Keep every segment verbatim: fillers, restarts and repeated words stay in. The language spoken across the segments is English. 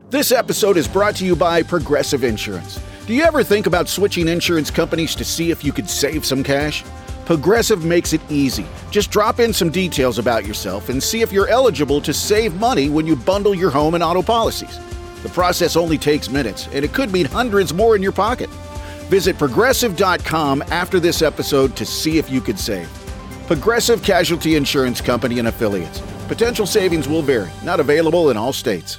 This episode is brought to you by Progressive Insurance. Do you ever think about switching insurance companies to see if you could save some cash? Progressive makes it easy. Just drop in some details about yourself and see if you're eligible to save money when you bundle your home and auto policies. The process only takes minutes, and it could mean hundreds more in your pocket. Visit progressive dot com after this episode to see if you could save. Progressive Casualty Insurance Company and Affiliates. Potential savings will vary. Not available in all states.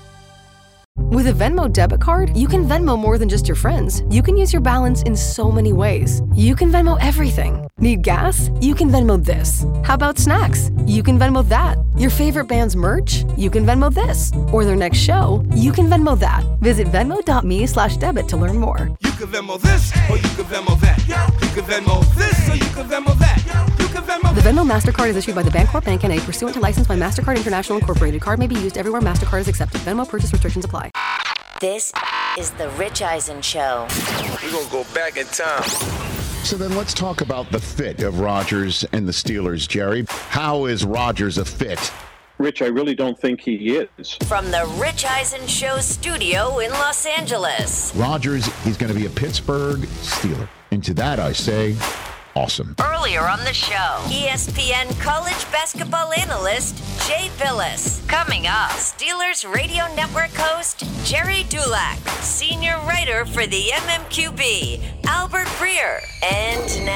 With a Venmo debit card, you can Venmo more than just your friends. You can use your balance in so many ways. You can Venmo everything. Need gas? You can Venmo this. How about snacks? You can Venmo that. Your favorite band's merch? You can Venmo this. Or their next show? You can Venmo that. Visit venmo.me slash debit to learn more. You can Venmo this, or you can Venmo that. You can Venmo this, or you can Venmo that. You can Venmo The Venmo MasterCard is issued by the Bancorp Bank N A pursuant to license by MasterCard International Incorporated. Card may be used everywhere MasterCard is accepted. Venmo purchase restrictions apply. This is the Rich Eisen Show. We're going to go back in time. So then let's talk about the fit of Rodgers and the Steelers, Jerry. How is Rodgers a fit? Rich, I really don't think he is. From the Rich Eisen Show studio in Los Angeles. Rodgers, he's going to be a Pittsburgh Steeler. And to that I say, awesome. Earlier on the show, E S P N college basketball analyst Jay Billis. Coming up, Steelers Radio Network host Jerry Dulac, senior writer for the M M Q B, Albert Breer. And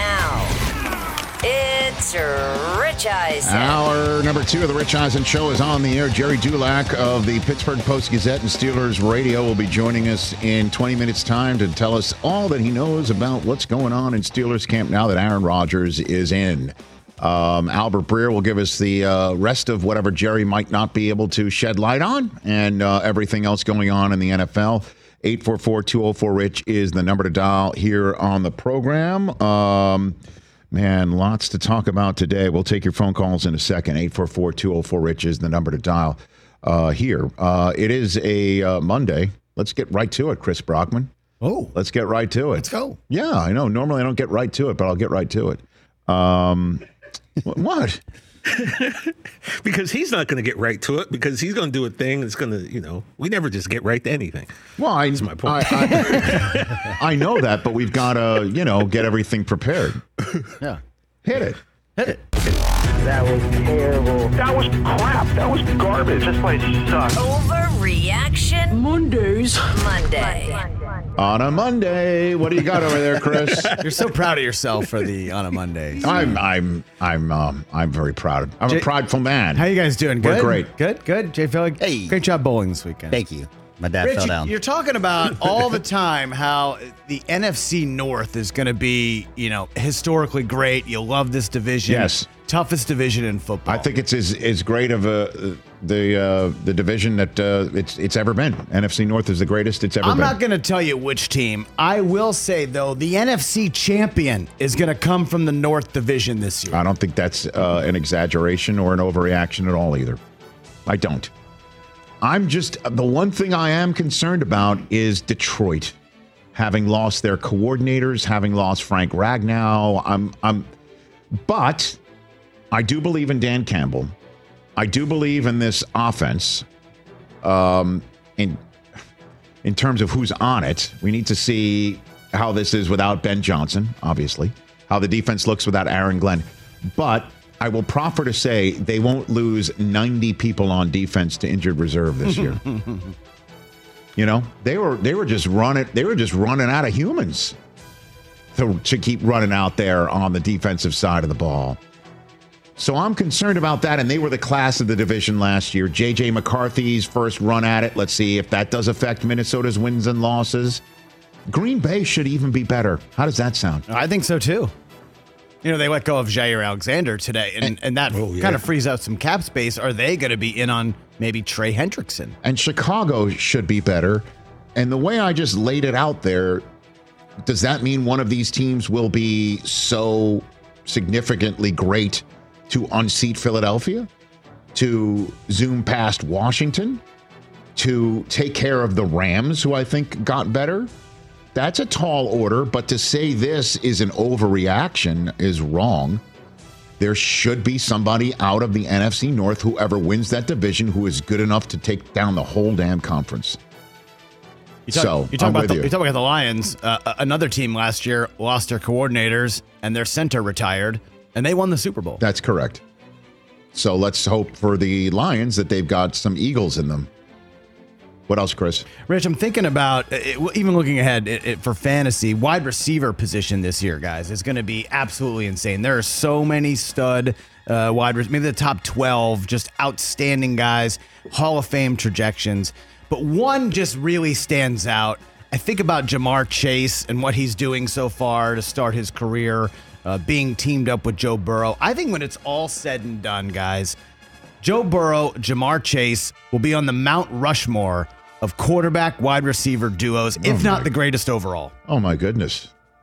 now, it's Rich Eisen. Hour number two of the Rich Eisen Show is on the air. Jerry Dulac of the Pittsburgh Post-Gazette and Steelers Radio will be joining us in twenty minutes' time to tell us all that he knows about what's going on in Steelers camp now that Aaron Rodgers is in. Um, Albert Breer will give us the uh, rest of whatever Jerry might not be able to shed light on and uh, everything else going on in the N F L. eight four four, two oh four, RICH is the number to dial here on the program. Um, man, lots to talk about today. We'll take your phone calls in a second. eight four four, two oh four, RICH is the number to dial uh, here. Uh, it is a uh, Monday. Let's get right to it, Chris Brockman. Oh. Let's get right to it. Let's go. Yeah, I know. Normally I don't get right to it, but I'll get right to it. Um, what? Because he's not going to get right to it, because he's going to do a thing that's going to, you know, we never just get right to anything. Well, I, that's my point. I, I, I know that, but we've got to, you know, get everything prepared. Yeah. Hit it. Hit it. That was terrible. That was crap. That was garbage. This place sucks. Overreaction Mondays. Monday. On a Monday. What do you got over there, Chris? You're so proud of yourself for the on a Monday. I'm I'm I'm um I'm very proud. I'm Jay, a prideful man. How you guys doing? We're Good? great. Good, good. Jay Phillick, Hey. great job bowling this weekend. Thank you. My dad Rich, fell you- down. You're talking about all the time how the N F C North is going to be, you know, historically great. You'll love this division. Yes. Toughest division in football. I think it's as, as great of a the uh, the division that uh, it's it's ever been. N F C North is the greatest it's ever I'm been. not going to tell you which team. I will say, though, the N F C champion is going to come from the North Division this year. I don't think that's uh, an exaggeration or an overreaction at all either. I don't. I'm just, the one thing I am concerned about is Detroit having lost their coordinators, having lost Frank Ragnow. I'm, I'm, but I do believe in Dan Campbell. I do believe in this offense. Um, in, in terms of who's on it, we need to see how this is without Ben Johnson, obviously, how the defense looks without Aaron Glenn. But I will proffer to say they won't lose ninety people on defense to injured reserve this year. You know, they were they were just running they were just running out of humans to, to keep running out there on the defensive side of the ball. So I'm concerned about that, and they were the class of the division last year. J J McCarthy's first run at it. Let's see if that does affect Minnesota's wins and losses. Green Bay should even be better. How does that sound? I think so, too. You know, they let go of Jair Alexander today, and, and, and that oh, yeah. kind of frees out some cap space. Are they going to be in on maybe Trey Hendrickson? And Chicago should be better. And the way I just laid it out there, does that mean one of these teams will be so significantly great to unseat Philadelphia, to zoom past Washington, to take care of the Rams, who I think got better? That's a tall order, but to say this is an overreaction is wrong. There should be somebody out of the N F C North, whoever wins that division, who is good enough to take down the whole damn conference. You talk, so you talk I'm about with the, you. you talk about the Lions. Uh, another team last year lost their coordinators and their center retired, and they won the Super Bowl. That's correct. So let's hope for the Lions that they've got some Eagles in them. What else, Chris? Rich, I'm thinking about, it, even looking ahead it, it, for fantasy, wide receiver position this year, guys, is going to be absolutely insane. There are so many stud uh, wide receivers, maybe the top twelve, just outstanding guys, Hall of Fame trajections. But one just really stands out. I think about Jamar Chase and what he's doing so far to start his career, uh, being teamed up with Joe Burrow. I think when it's all said and done, guys, Joe Burrow, Jamar Chase will be on the Mount Rushmore of quarterback wide receiver duos, Oh if not my- the greatest overall. Oh my goodness.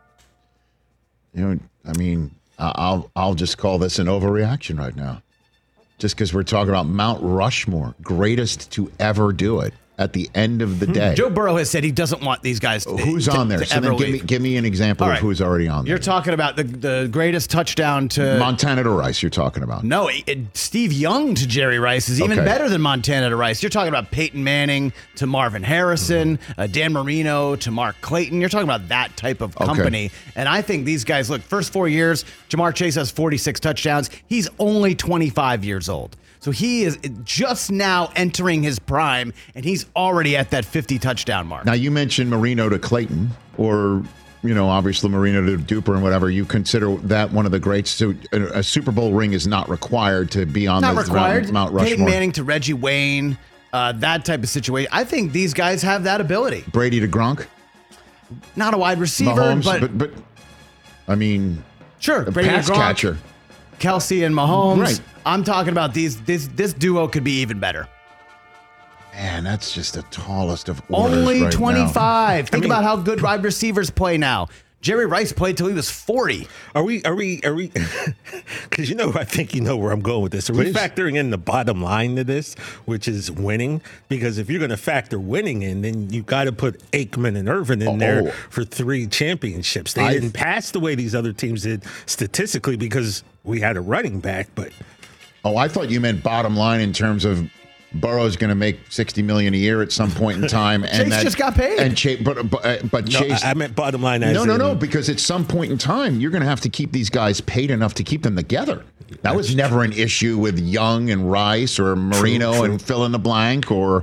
You know, I mean, I- I'll I'll just call this an overreaction right now. Just because we're talking about Mount Rushmore, greatest to ever do it at the end of the day. Joe Burrow has said he doesn't want these guys to Who's to- on there? to So ever then give me leave. give me an example All of right. who's already on there. You're talking about the, the greatest touchdown to Montana to Rice, you're talking about. No, it, it- Steve Young to Jerry Rice is even Okay. better than Montana to Rice. You're talking about Peyton Manning to Marvin Harrison, uh, Dan Marino to Mark Clayton. You're talking about that type of Okay. company. And I think these guys, look, first four years, Jamar Chase has forty-six touchdowns. He's only twenty-five years old. So he is just now entering his prime, and he's already at that fifty touchdown mark. Now, you mentioned Marino to Clayton, or, you know, obviously Marino to Duper and whatever. You consider that one of the greats. So a, a Super Bowl ring is not required to be on Not the required. Mount, Mount Rushmore. Peyton Manning to Reggie Wayne, uh, that type of situation. I think these guys have that ability. Brady to Gronk. Not a wide receiver, Mahomes, but, but, but, I mean, sure, a Brady pass Gronk, catcher. Kelsey and Mahomes. Right. I'm talking about these. This this duo could be even better. Man, that's just the tallest of orders Only right now. twenty-five. Think I mean- about how good wide receivers play now. Jerry Rice played till he was forty. Are we, are we, are we, because you know, I think you know where I'm going with this. Are we Please. factoring in the bottom line to this, which is winning? Because if you're going to factor winning in, then you got to put Aikman and Irvin in Oh. there for three championships. They I- didn't pass the way these other teams did statistically because we had a running back, but Oh, I thought you meant bottom line in terms of Burrow's going to make sixty million dollars a year at some point in time. And Chase that, just got paid. And Chase, but but, uh, but no, Chase. I, I meant bottom line. As no, no, in- no, because at some point in time, you're going to have to keep these guys paid enough to keep them together. That was never an issue with Young and Rice or Marino true. and fill in the blank or,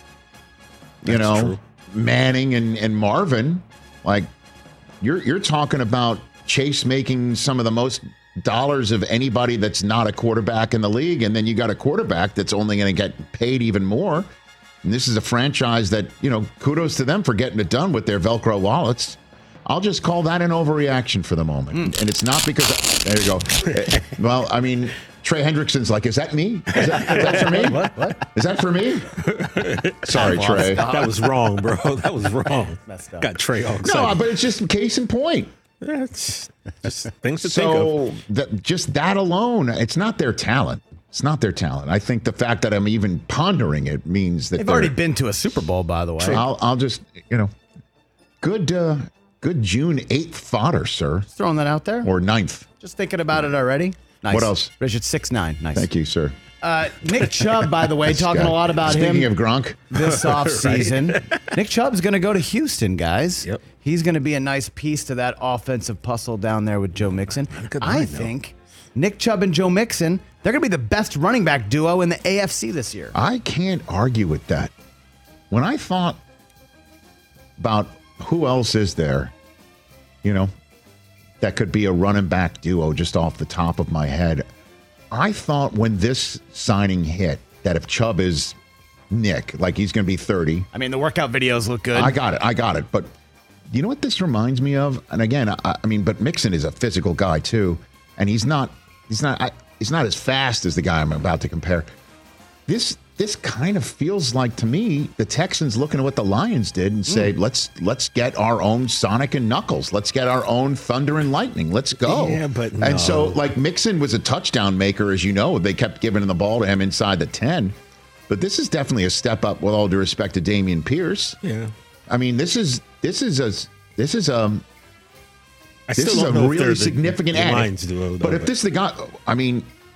you That's know, true. Manning and, and Marvin. Like, you're you're talking about Chase making some of the most dollars of anybody that's not a quarterback in the league, and then you got a quarterback that's only going to get paid even more. And this is a franchise that, you know, kudos to them for getting it done with their Velcro wallets. I'll just call that an overreaction for the moment. And it's not because, there you go. Eh, well, I mean, Trey Hendrickson's like, is that me? Is that, is that for me? What? What? Is that for me? Sorry, Trey. that was wrong, bro. That was wrong. Messed up. Got Trey all No, excited. but it's just case in point. That's just things to think of. So that, just that alone, it's not their talent. It's not their talent. I think the fact that I'm even pondering it means that They've they're- already been to a Super Bowl, by the way. I'll, I'll just, you know, good, uh, good June eighth fodder, sir, Just throwing that out there. or ninth. Just thinking about it already. Nice. What else? Rich, it's six nine. Nice. Thank you, sir. Uh, Nick Chubb, by the way, talking Scott, a lot about Speaking him of Gronk, this offseason. Nick Chubb's going to go to Houston, guys. Yep. He's going to be a nice piece to that offensive puzzle down there with Joe Mixon. Good I line, though. think Nick Chubb and Joe Mixon, they're going to be the best running back duo in the A F C this year. I can't argue with that. When I thought about who else is there, you know, that could be a running back duo just off the top of my head, I thought when this signing hit that if Chubb is Nick, like he's going to be thirty. I mean, the workout videos look good. I got it. I got it. But you know what this reminds me of? And again, I, I mean, but Mixon is a physical guy too, and he's not. He's not. I, he's not as fast as the guy I'm about to compare. This this kind of feels like to me the Texans looking at what the Lions did and say, Mm. let's let's get our own Sonic and Knuckles. Let's get our own Thunder and Lightning. Let's go. Yeah, but and so no. like Mixon was a touchdown maker, as you know. They kept giving the ball to him inside the ten. But this is definitely a step up, with all due respect to Dameon Pierce. Yeah. I mean, this is this is a this is a I this still is don't a know if they're really the- significant the add. Lions duo, though, but if this is the guy, I mean,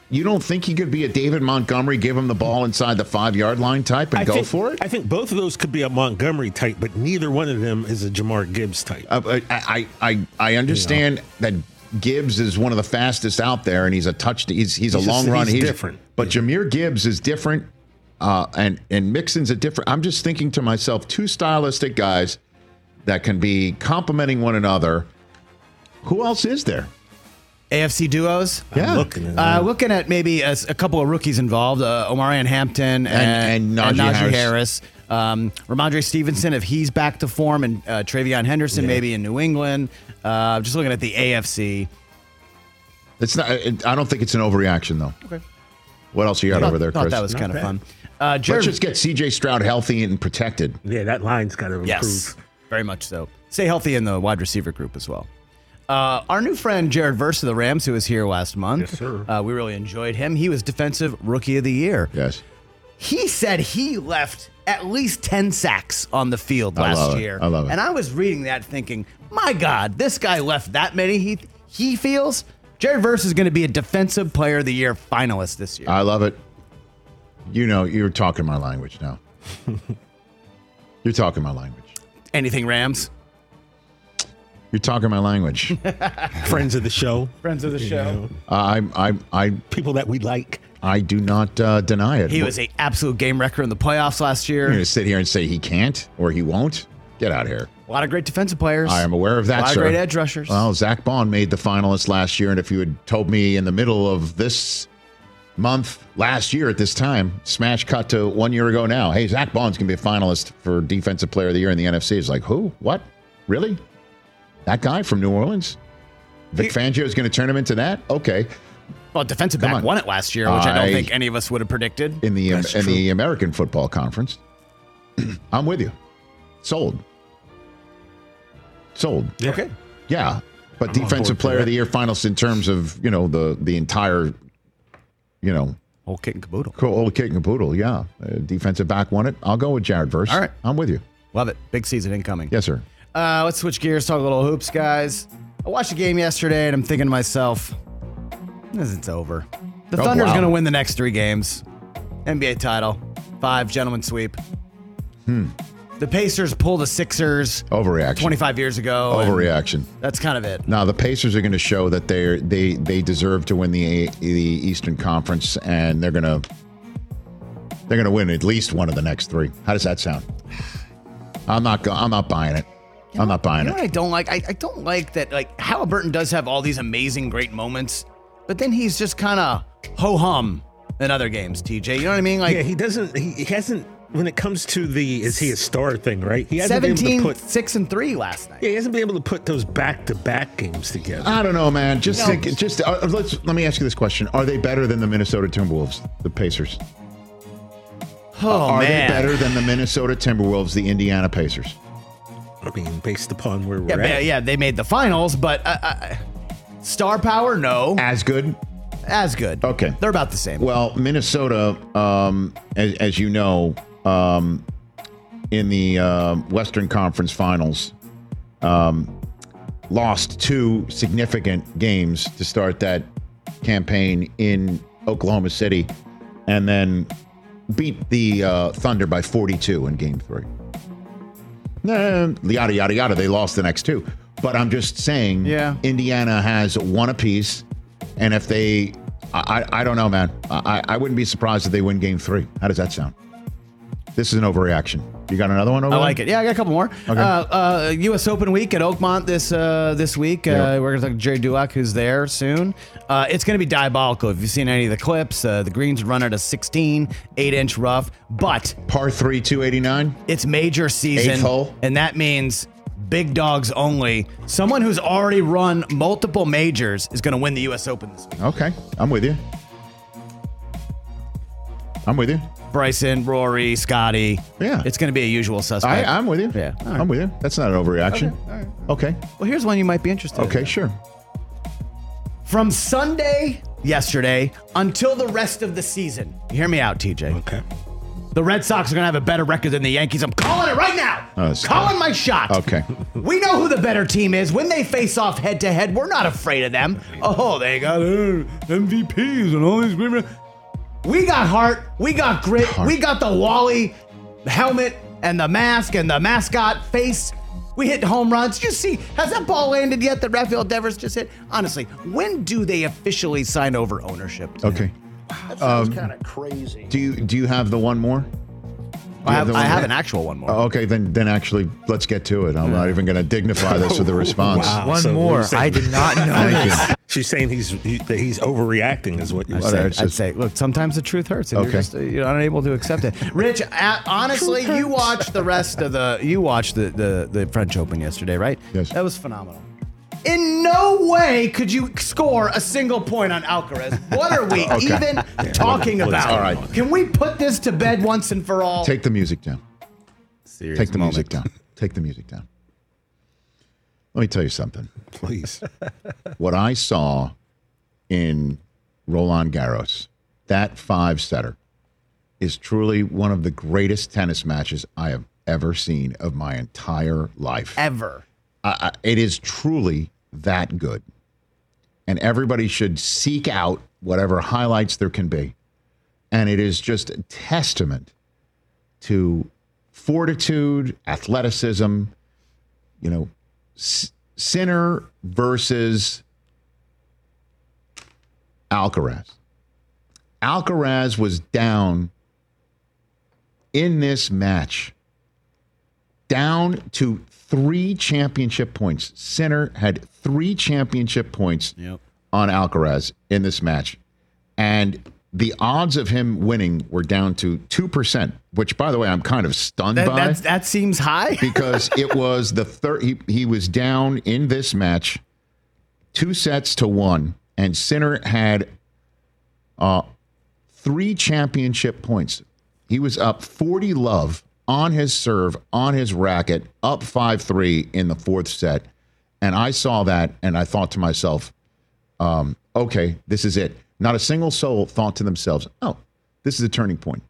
You don't think he could be a David Montgomery, give him the ball inside the five-yard line type and I go think, for it? I think both of those could be a Montgomery type, but neither one of them is a Jamar Gibbs type. Uh, I, I, I, I understand you know. that Gibbs is one of the fastest out there, and he's a touch. He's he's, he's a long just, run. He's, he's different. But yeah. Jahmyr Gibbs is different, uh, and and Mixon's a different. I'm just thinking to myself, two stylistic guys that can be complementing one another. Who else is there? A F C duos? Yeah. I'm looking at, uh, looking at maybe a, a couple of rookies involved, uh, Omarion Hampton and, and, and Najee, and Najee Harris. Harris. Um, Ramondre Stevenson, if he's back to form, and uh, Travion Henderson Yeah. maybe maybe in New England. Uh, just looking at the A F C. It's not. It, I don't think it's an overreaction though. Okay. What else you got Thought, over there, thought Chris? that was Not kind of bad. fun. Uh, Let's Jared, just get C J Stroud healthy and protected. Yeah, that line's got to improve. yes, very much so. Stay healthy in the wide receiver group as well. Uh, our new friend Jared Verse of the Rams, who was here last month, Yes, sir. Uh, we really enjoyed him. He was Defensive Rookie of the Year. Yes. He said he left at least ten sacks on the field I last love it. year. I love it. And I was reading that thinking, my God, this guy left that many. He he feels Jared Verse is going to be a Defensive Player of the Year finalist this year. I love it. You know, you're talking my language now. You're talking my language. Anything Rams? You're talking my language. Friends of the show. Friends of the You show. know, I, I, I, people that we like. I do not uh, deny it. He was a absolute game wrecker in the playoffs last You're year. going to sit here and say he can't or he won't? Get out of here. A lot of great defensive players. I am aware of that, A lot sir. of great edge rushers. Well, Zach Bond made the finalist last year, and if you had told me in the middle of this month last year at this time, smash cut to one year ago now, hey, Zach Bond's going to be a finalist for Defensive Player of the Year in the N F C. It's like, who? What? Really? That guy from New Orleans? Vic Fangio is going to turn him into that? Okay. Well, defensive Come back on. won it last year, which I, I- don't think any of us would have predicted. In the That's in true. the American Football Conference. I'm with you. Sold. Sold. Yeah. Okay. Yeah, but I'm on Defensive board for Player of that. the Year finalists in terms of, you know, the the entire, you know, Whole kit and caboodle. cool old kit and caboodle. Yeah, uh, defensive back won it. I'll go with Jared Verse. All right. I'm with you. Love it. Big season incoming. Yes, sir. Uh, let's switch gears, talk a little hoops, guys. I watched the game yesterday, and I'm thinking to myself, this it's over. The Oh, Thunder's wow. going to win the next three games. N B A title. Five, gentleman sweep. Hmm. The Pacers pulled the Sixers Overreaction. twenty-five years ago. and Overreaction. That's kind of it. Now the Pacers are going to show that they they they deserve to win the the Eastern Conference, and they're gonna they're gonna win at least one of the next three. How does that sound? I'm not go- I'm not buying it. I'm not buying You know what it. I don't like? I, I don't like that, like, Halliburton does have all these amazing, great moments, but then he's just kind of ho-hum in other games, T J. You know what I mean? Like, Yeah, he doesn't. He, he hasn't. When it comes to the, is he a star thing? Right? He hasn't been able seventeen, to put. six, and three last night. Yeah, he hasn't been able to put those back-to-back games together. I don't know, man. Just No. think, just uh, let's let me ask you this question: are they better than the Minnesota Timberwolves, the Pacers? Oh, are man. they better than the Minnesota Timberwolves, the Indiana Pacers? I mean, based upon where Yeah, we're but, at. yeah, they made the finals, but uh, uh, star power, no. As good? As good. Okay. They're about the same. Well, Minnesota, um, as, as you know, um, in the uh, Western Conference Finals, um, lost two significant games to start that campaign in Oklahoma City, and then beat the uh, Thunder by forty-two in Game Three. Nah, yada yada yada. They lost the next two, but I'm just saying. Yeah. Indiana has one apiece, and if they, I, I, I don't know, man. I, I wouldn't be surprised if they win Game Three. How does that sound? This is an overreaction. You got another one over I there? like it. Yeah, I got a couple more. Okay. Uh, uh, U S Open week at Oakmont this uh, this week. Uh, Yeah. We're going to talk to Jerry Dulac, who's there soon. Uh, it's going to be diabolical. If you've seen any of the clips, uh, the greens run at a sixteen, eight inch rough, but Par three, two eighty-nine. it's major season, Eighth hole. and that means big dogs only. Someone who's already run multiple majors is going to win the U S Open this week. Okay, I'm with you. I'm with you. Bryson, Rory, Scotty. Yeah. It's going to be a usual suspect. I, I'm with you. Yeah. All right. I'm with you. That's not an overreaction. Okay, all right. Okay. Well, here's one you might be interested in. Okay, sure. From Sunday, yesterday, until the rest of the season. Hear me out, T J. Okay. The Red Sox are going to have a better record than the Yankees. I'm calling calling it right now. Oh, it's calling tough. my shot. Okay. We know who the better team is. When they face off head to head, we're not afraid of them. Oh, they got uh, M V Ps and all these. We got heart. We got grit. Heart. We got the Wally helmet and the mask and the mascot face. We hit home runs. Did you see? Has that ball landed yet that Rafael Devers just hit? Honestly, when do they officially sign over ownership? Okay. That sounds kind of crazy. Do you do you have the one more? I have, the I one have more? an actual one more. Oh, okay, then then actually let's get to it. I'm not even going to dignify this with a response. Wow. One So more. you're saying- I did not know Thank this. you. She's saying he's he, that he's overreacting, is what you're Well, saying. that's I'd just- say, look, sometimes the truth hurts, and Okay. you're just uh, you're unable to accept it. Rich, uh, honestly, you watched the rest of the you watched the, the the French Open yesterday, right? Yes. That was phenomenal. In no way could you score a single point on Alcaraz. What are we Okay. even talking what is about? going on? Can we put this to bed once and for all? Take the music down. Serious Take the moment. music down. Take the music down. Let me tell you something. Please. What I saw in Roland Garros, that five-setter, is truly one of the greatest tennis matches I have ever seen of my entire life. Ever. I, I, it is truly that good. And everybody should seek out whatever highlights there can be. And it is just a testament to fortitude, athleticism, you know, S- Sinner versus Alcaraz. Alcaraz was down in this match, down to three championship points. Sinner had three championship points Yep. on Alcaraz in this match. And the odds of him winning were down to two percent, which, by the way, I'm kind of stunned That, by. that's, that seems high. because it was the third. He, he was down in this match, two sets to one, and Sinner had uh, three championship points. He was up forty love on his serve, on his racket, up five three in the fourth set. And I saw that, and I thought to myself, um, okay, this is it. Not a single soul thought to themselves, oh, this is a turning point.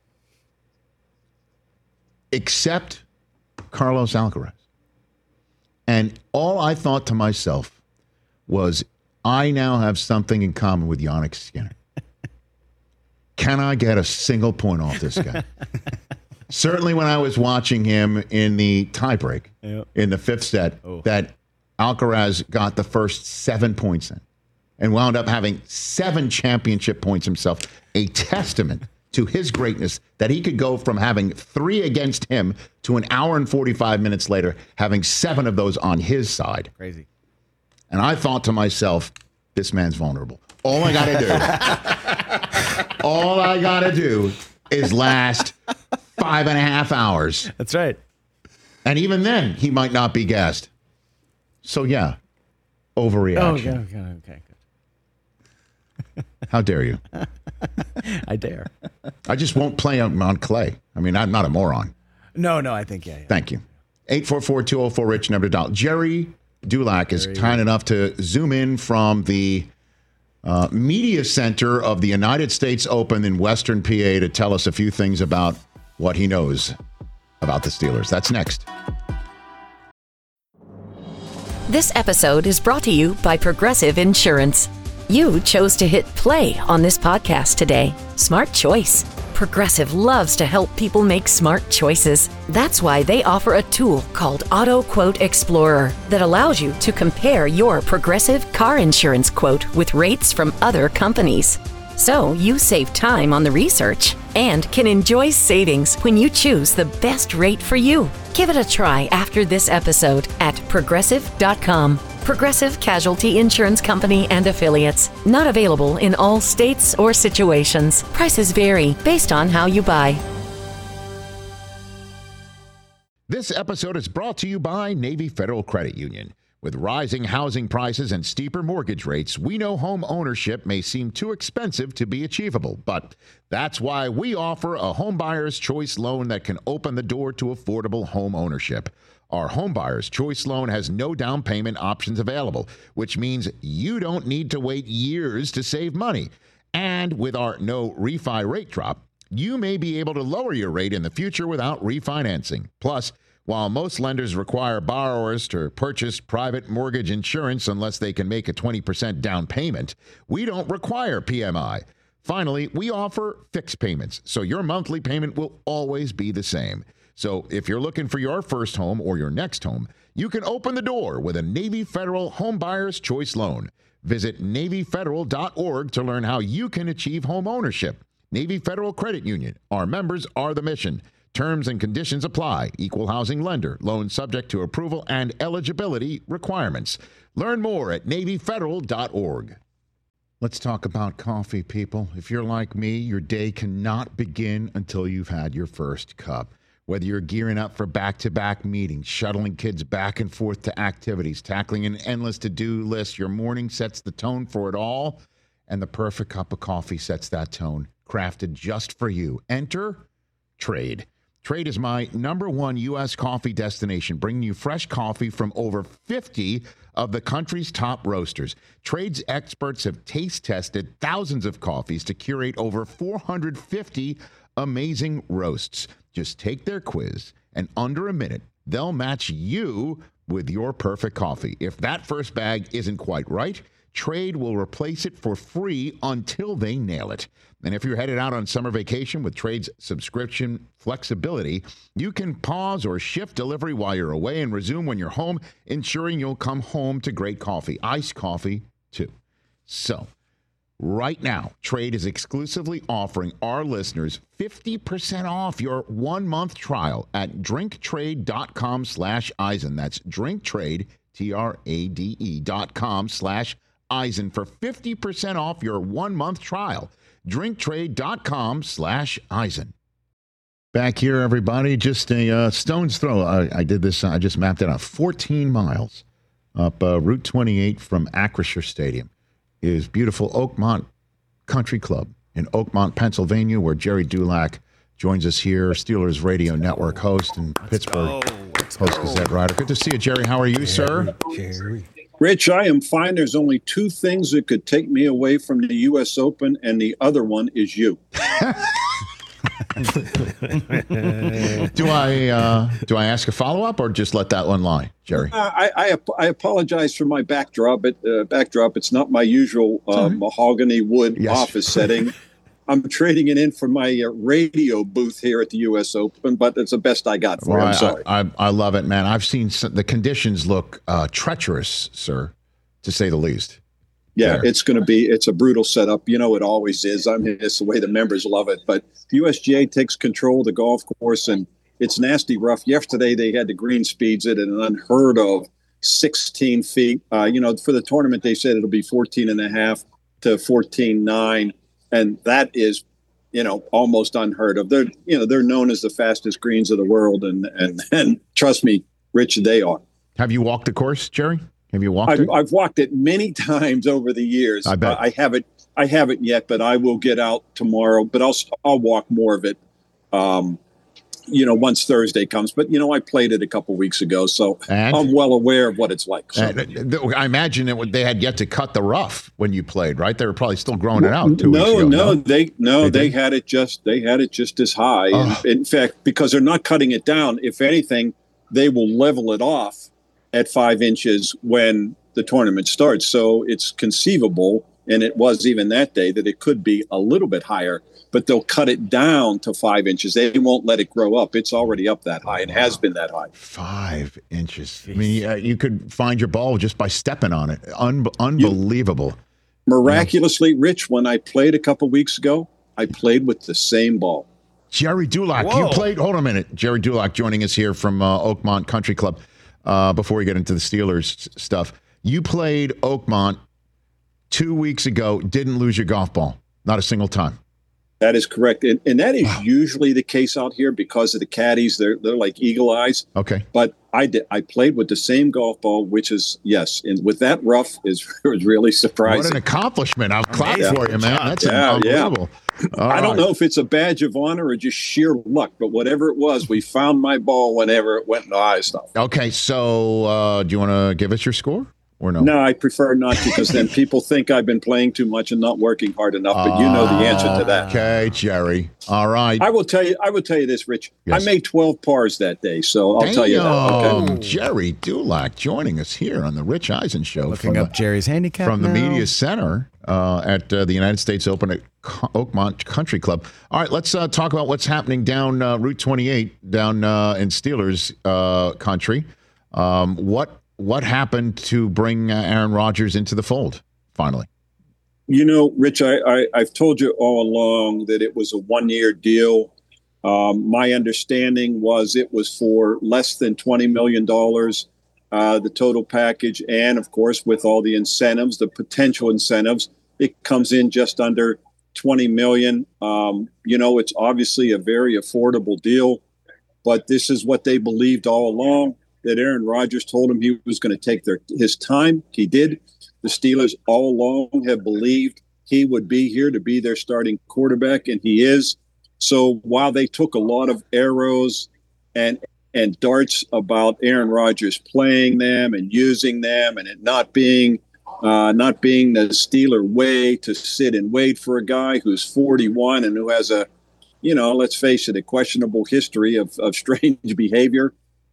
Except Carlos Alcaraz. And all I thought to myself was, I now have something in common with Yannick Skinner. Can I get a single point off this guy? Certainly when I was watching him in the tiebreak Yep. in the fifth set, Oh. that Alcaraz got the first seven points in and wound up having seven championship points himself, a testament to his greatness that he could go from having three against him to an hour and forty-five minutes later having seven of those on his side. Crazy. And I thought to myself, this man's vulnerable. All I got to do, all I got to do is last five and a half hours. That's right. And even then, he might not be gassed. So, yeah, overreaction. Oh, okay, okay, okay. Good. How dare you? I dare. I just won't play on, on clay. I mean, I'm not a moron. No, no, I think, yeah. yeah. Thank you. eight four four, two oh four, RICH, number to dial. Jerry Dulac is kind enough to zoom in from the uh, media center of the United States Open in Western P A to tell us a few things about what he knows about the Steelers. That's next. This episode is brought to you by Progressive Insurance. You chose to hit play on this podcast today. Smart choice. Progressive loves to help people make smart choices. That's why they offer a tool called Auto Quote Explorer that allows you to compare your Progressive car insurance quote with rates from other companies. So you save time on the research and can enjoy savings when you choose the best rate for you. Give it a try after this episode at progressive dot com. Progressive Casualty Insurance Company and Affiliates. Not available in all states or situations. Prices vary based on how you buy. This episode is brought to you by Navy Federal Credit Union. With rising housing prices and steeper mortgage rates, we know home ownership may seem too expensive to be achievable, but that's why we offer a home buyer's choice loan that can open the door to affordable home ownership. Our home buyer's choice loan has no down payment options available, which means you don't need to wait years to save money. And with our no refi rate drop, You may be able to lower your rate in the future without refinancing. Plus, while most lenders require borrowers to purchase private mortgage insurance unless they can make a twenty percent down payment, we don't require P M I. Finally, we offer fixed payments, so your monthly payment will always be the same. So if you're looking for your first home or your next home, you can open the door with a Navy Federal Home Buyer's Choice Loan. Visit Navy Federal dot org to learn how you can achieve home ownership. Navy Federal Credit Union. Our members are the mission. Terms and conditions apply. Equal housing lender. Loan subject to approval and eligibility requirements. Learn more at Navy Federal dot org. Let's talk about coffee, people. If you're like me, your day cannot begin until you've had your first cup. Whether you're gearing up for back-to-back meetings, shuttling kids back and forth to activities, tackling an endless to-do list, your morning sets the tone for it all, and the perfect cup of coffee sets that tone, crafted just for you. Enter Trade. Trade is my number one U S coffee destination, bringing you fresh coffee from over fifty of the country's top roasters. Trade's experts have taste tested thousands of coffees to curate over four hundred fifty amazing roasts. Just take their quiz, and under a minute, they'll match you with your perfect coffee. If that first bag isn't quite right, Trade will replace it for free until they nail it. And if you're headed out on summer vacation with Trade's subscription flexibility, you can pause or shift delivery while you're away and resume when you're home, ensuring you'll come home to great coffee. Iced coffee, too. So, right now, Trade is exclusively offering our listeners fifty percent off your one-month trial at drinktrade.com slash Eisen. That's drinktrade, T R A D E dot com slash Eisen for fifty percent off your one-month trial. drinktrade.com slash Eisen. Back here, everybody, just a uh, stone's throw. I, I did this, I just mapped it out. fourteen miles up uh, Route twenty-eight from Acrisure Stadium is beautiful Oakmont Country Club in Oakmont, Pennsylvania, where Jerry Dulac joins us here, Steelers Radio Network host and Let's Pittsburgh Post-Gazette writer. Good to see you, Jerry. How are you, Jerry, sir? Jerry. Rich, I am fine. There's only two things that could take me away from the U S Open, and the other one is you. do I uh, do I ask a follow-up or just let that one lie, Jerry? Uh, I, I I apologize for my backdrop. It, uh, backdrop. It's not my usual uh, mahogany wood yes. office setting. I'm trading it in for my uh, radio booth here at the U S Open, but it's the best I got for well, you. I'm sorry. I, I, I love it, man. I've seen some, the conditions look uh, treacherous, sir, to say the least. Yeah, there. It's going to be, it's a brutal setup. You know, it always is. I mean, it's the way the members love it. But the U S G A takes control of the golf course, and it's nasty rough. Yesterday, they had the green speeds at an unheard of sixteen feet. Uh, you know, for the tournament, they said it'll be fourteen and a half to fourteen nine. And that is, you know, almost unheard of. They're, you know, they're known as the fastest greens of the world. And, and, and trust me, Rich, they are. Have you walked the course, Jerry? Have you walked I've, it? I've walked it many times over the years. I bet. I haven't, I haven't yet, but I will get out tomorrow. But I'll, I'll walk more of it, um, you know, once Thursday comes. But, you know, I played it a couple weeks ago, so and? I'm well aware of what it's like. So. Uh, I imagine it would, they had yet to cut the rough when you played, right? They were probably still growing it out two no, weeks ago. No, no, they no, they, they had it just they had it just as high. Oh. And in fact, because they're not cutting it down, if anything, they will level it off at five inches when the tournament starts. So it's conceivable, and it was even that day, that it could be a little bit higher, but they'll cut it down to five inches. They won't let it grow up. It's already up that high and wow. has been that high. Five inches. I mean, uh, you could find your ball just by stepping on it. Un- unbelievable. You, miraculously, yeah. Rich, when I played a couple weeks ago, I played with the same ball. Jerry Dulac, Whoa. you played. Hold on a minute. Jerry Dulac joining us here from uh, Oakmont Country Club. Uh, before we get into the Steelers stuff, you played Oakmont two weeks ago, didn't lose your golf ball. Not a single time. That is correct. And, and that is wow. usually the case out here because of the caddies. They're they're like eagle eyes. Okay. But I did I played with the same golf ball, which is, yes, and with that rough is was really surprising. What an accomplishment. I'll clap yeah. for you, man. That's yeah, unbelievable. Yeah. I right. don't know if it's a badge of honor or just sheer luck, but whatever it was, we found my ball whenever it went in the eye stuff. Okay, so uh, do you want to give us your score? or no? No, I prefer not to, because then people think I've been playing too much and not working hard enough. But you know the answer to that. Okay, Jerry. All right. I will tell you. I will tell you this, Rich. Yes. I made twelve pars that day, so I'll Damn, tell you that. Okay. Jerry Dulac joining us here on the Rich Eisen Show. Looking from up the, Jerry's handicap from the now. Media Center uh, at uh, the United States Open at Oakmont Country Club. All right, let's uh, talk about what's happening down uh, Route twenty-eight, down uh, in Steelers uh, country. Um, what what happened to bring uh, Aaron Rodgers into the fold finally? You know, Rich, I, I, I've told you all along that it was a one-year deal. Um, my understanding was it was for less than twenty million dollars, uh, the total package. And, of course, with all the incentives, the potential incentives, it comes in just under twenty million dollars. Um, you know, it's obviously a very affordable deal. But this is what they believed all along, that Aaron Rodgers told him he was going to take their his time. He did. The Steelers all along have believed he would be here to be their starting quarterback, and he is. So while they took a lot of arrows and and darts about Aaron Rodgers playing them and using them, and it not being uh, not being the Steeler way to sit and wait for a guy who's forty-one and who has a, you know, let's face it, a questionable history of, of strange behavior.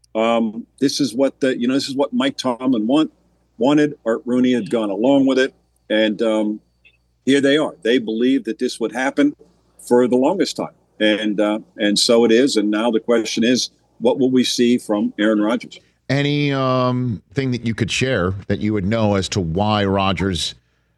Um, this is what the, you know, this is what Mike Tomlin want, wanted. Art Rooney had gone along with it. And um, here they are. They believed that this would happen for the longest time. And, uh, and so it is. And now the question is, what will we see from Aaron Rodgers? Any um, thing that you could share that you would know as to why Rodgers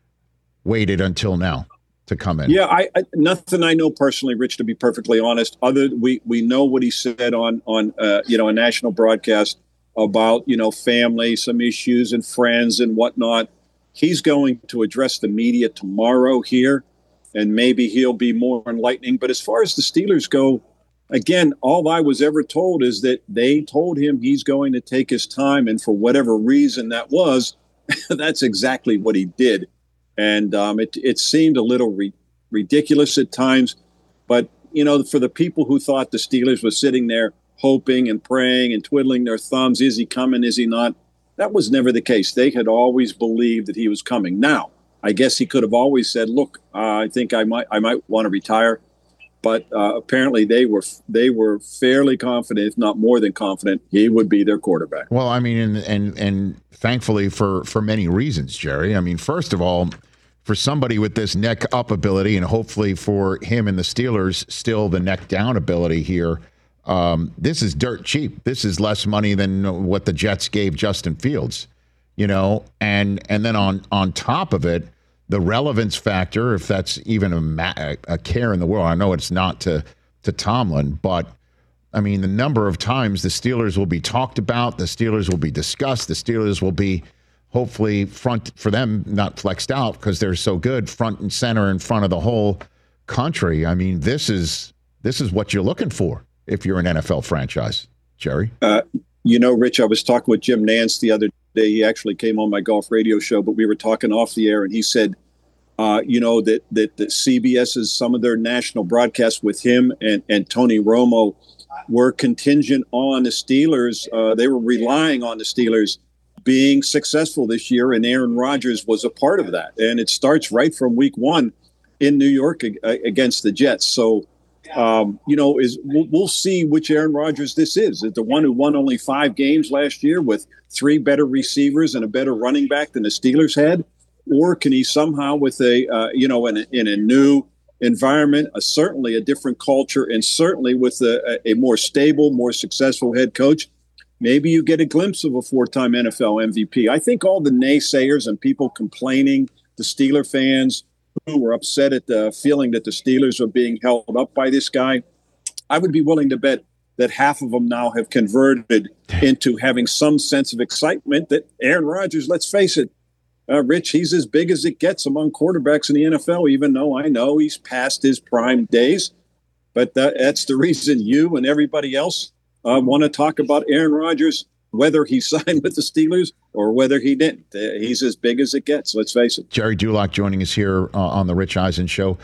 waited until now to come in? Yeah, I, I nothing I know personally, Rich, to be perfectly honest. Other we we know what he said on on uh, you know a national broadcast about you know family, some issues and friends and whatnot. He's going to address the media tomorrow here, and maybe he'll be more enlightening. But as far as the Steelers go, again, all I was ever told is that they told him he's going to take his time, and for whatever reason that was, that's exactly what he did. And um, it it seemed a little re- ridiculous at times. But, you know, for the people who thought the Steelers were sitting there hoping and praying and twiddling their thumbs, is he coming, is he not? That was never the case. They had always believed that he was coming. Now, I guess he could have always said, look, uh, I think I might I might want to retire. But uh, apparently they were they were fairly confident, if not more than confident, he would be their quarterback. Well, I mean, and and, and thankfully for, for many reasons, Jerry. I mean, first of all, for somebody with this neck up ability, and hopefully for him and the Steelers still the neck down ability here, um, this is dirt cheap. This is less money than what the Jets gave Justin Fields, you know, and and then on on top of it, the relevance factor, if that's even a, ma- a care in the world. I know it's not to to Tomlin, but I mean, the number of times the Steelers will be talked about, the Steelers will be discussed, the Steelers will be hopefully front for them, not flexed out because they're so good, front and center in front of the whole country. I mean, this is this is what you're looking for if you're an N F L franchise, Jerry. Uh, you know, Rich, I was talking with Jim Nance the other day. He actually came on my golf radio show, but we were talking off the air, and he said, uh, you know, that that, that C B S's, some of their national broadcasts with him and, and Tony Romo were contingent on the Steelers. Uh, they were relying on the Steelers being successful this year, and Aaron Rodgers was a part of that. And it starts right from week one in New York against the Jets. So, um, you know, is we'll, we'll see which Aaron Rodgers this is. Is the one who won only five games last year with three better receivers and a better running back than the Steelers had? Or can he somehow, with a, uh, you know, in a, in a new environment, a, certainly a different culture, and certainly with a, a more stable, more successful head coach, maybe you get a glimpse of a four-time N F L M V P. I think all the naysayers and people complaining, the Steeler fans who were upset at the feeling that the Steelers are being held up by this guy, I would be willing to bet that half of them now have converted into having some sense of excitement that Aaron Rodgers, let's face it, uh, Rich, he's as big as it gets among quarterbacks in the N F L, even though I know he's past his prime days. But that, that's the reason you and everybody else Uh, want to talk about Aaron Rodgers, whether he signed with the Steelers or whether he didn't. Uh, he's as big as it gets, let's face it. Jerry Dulac joining us here uh, on the Rich Eisen Show.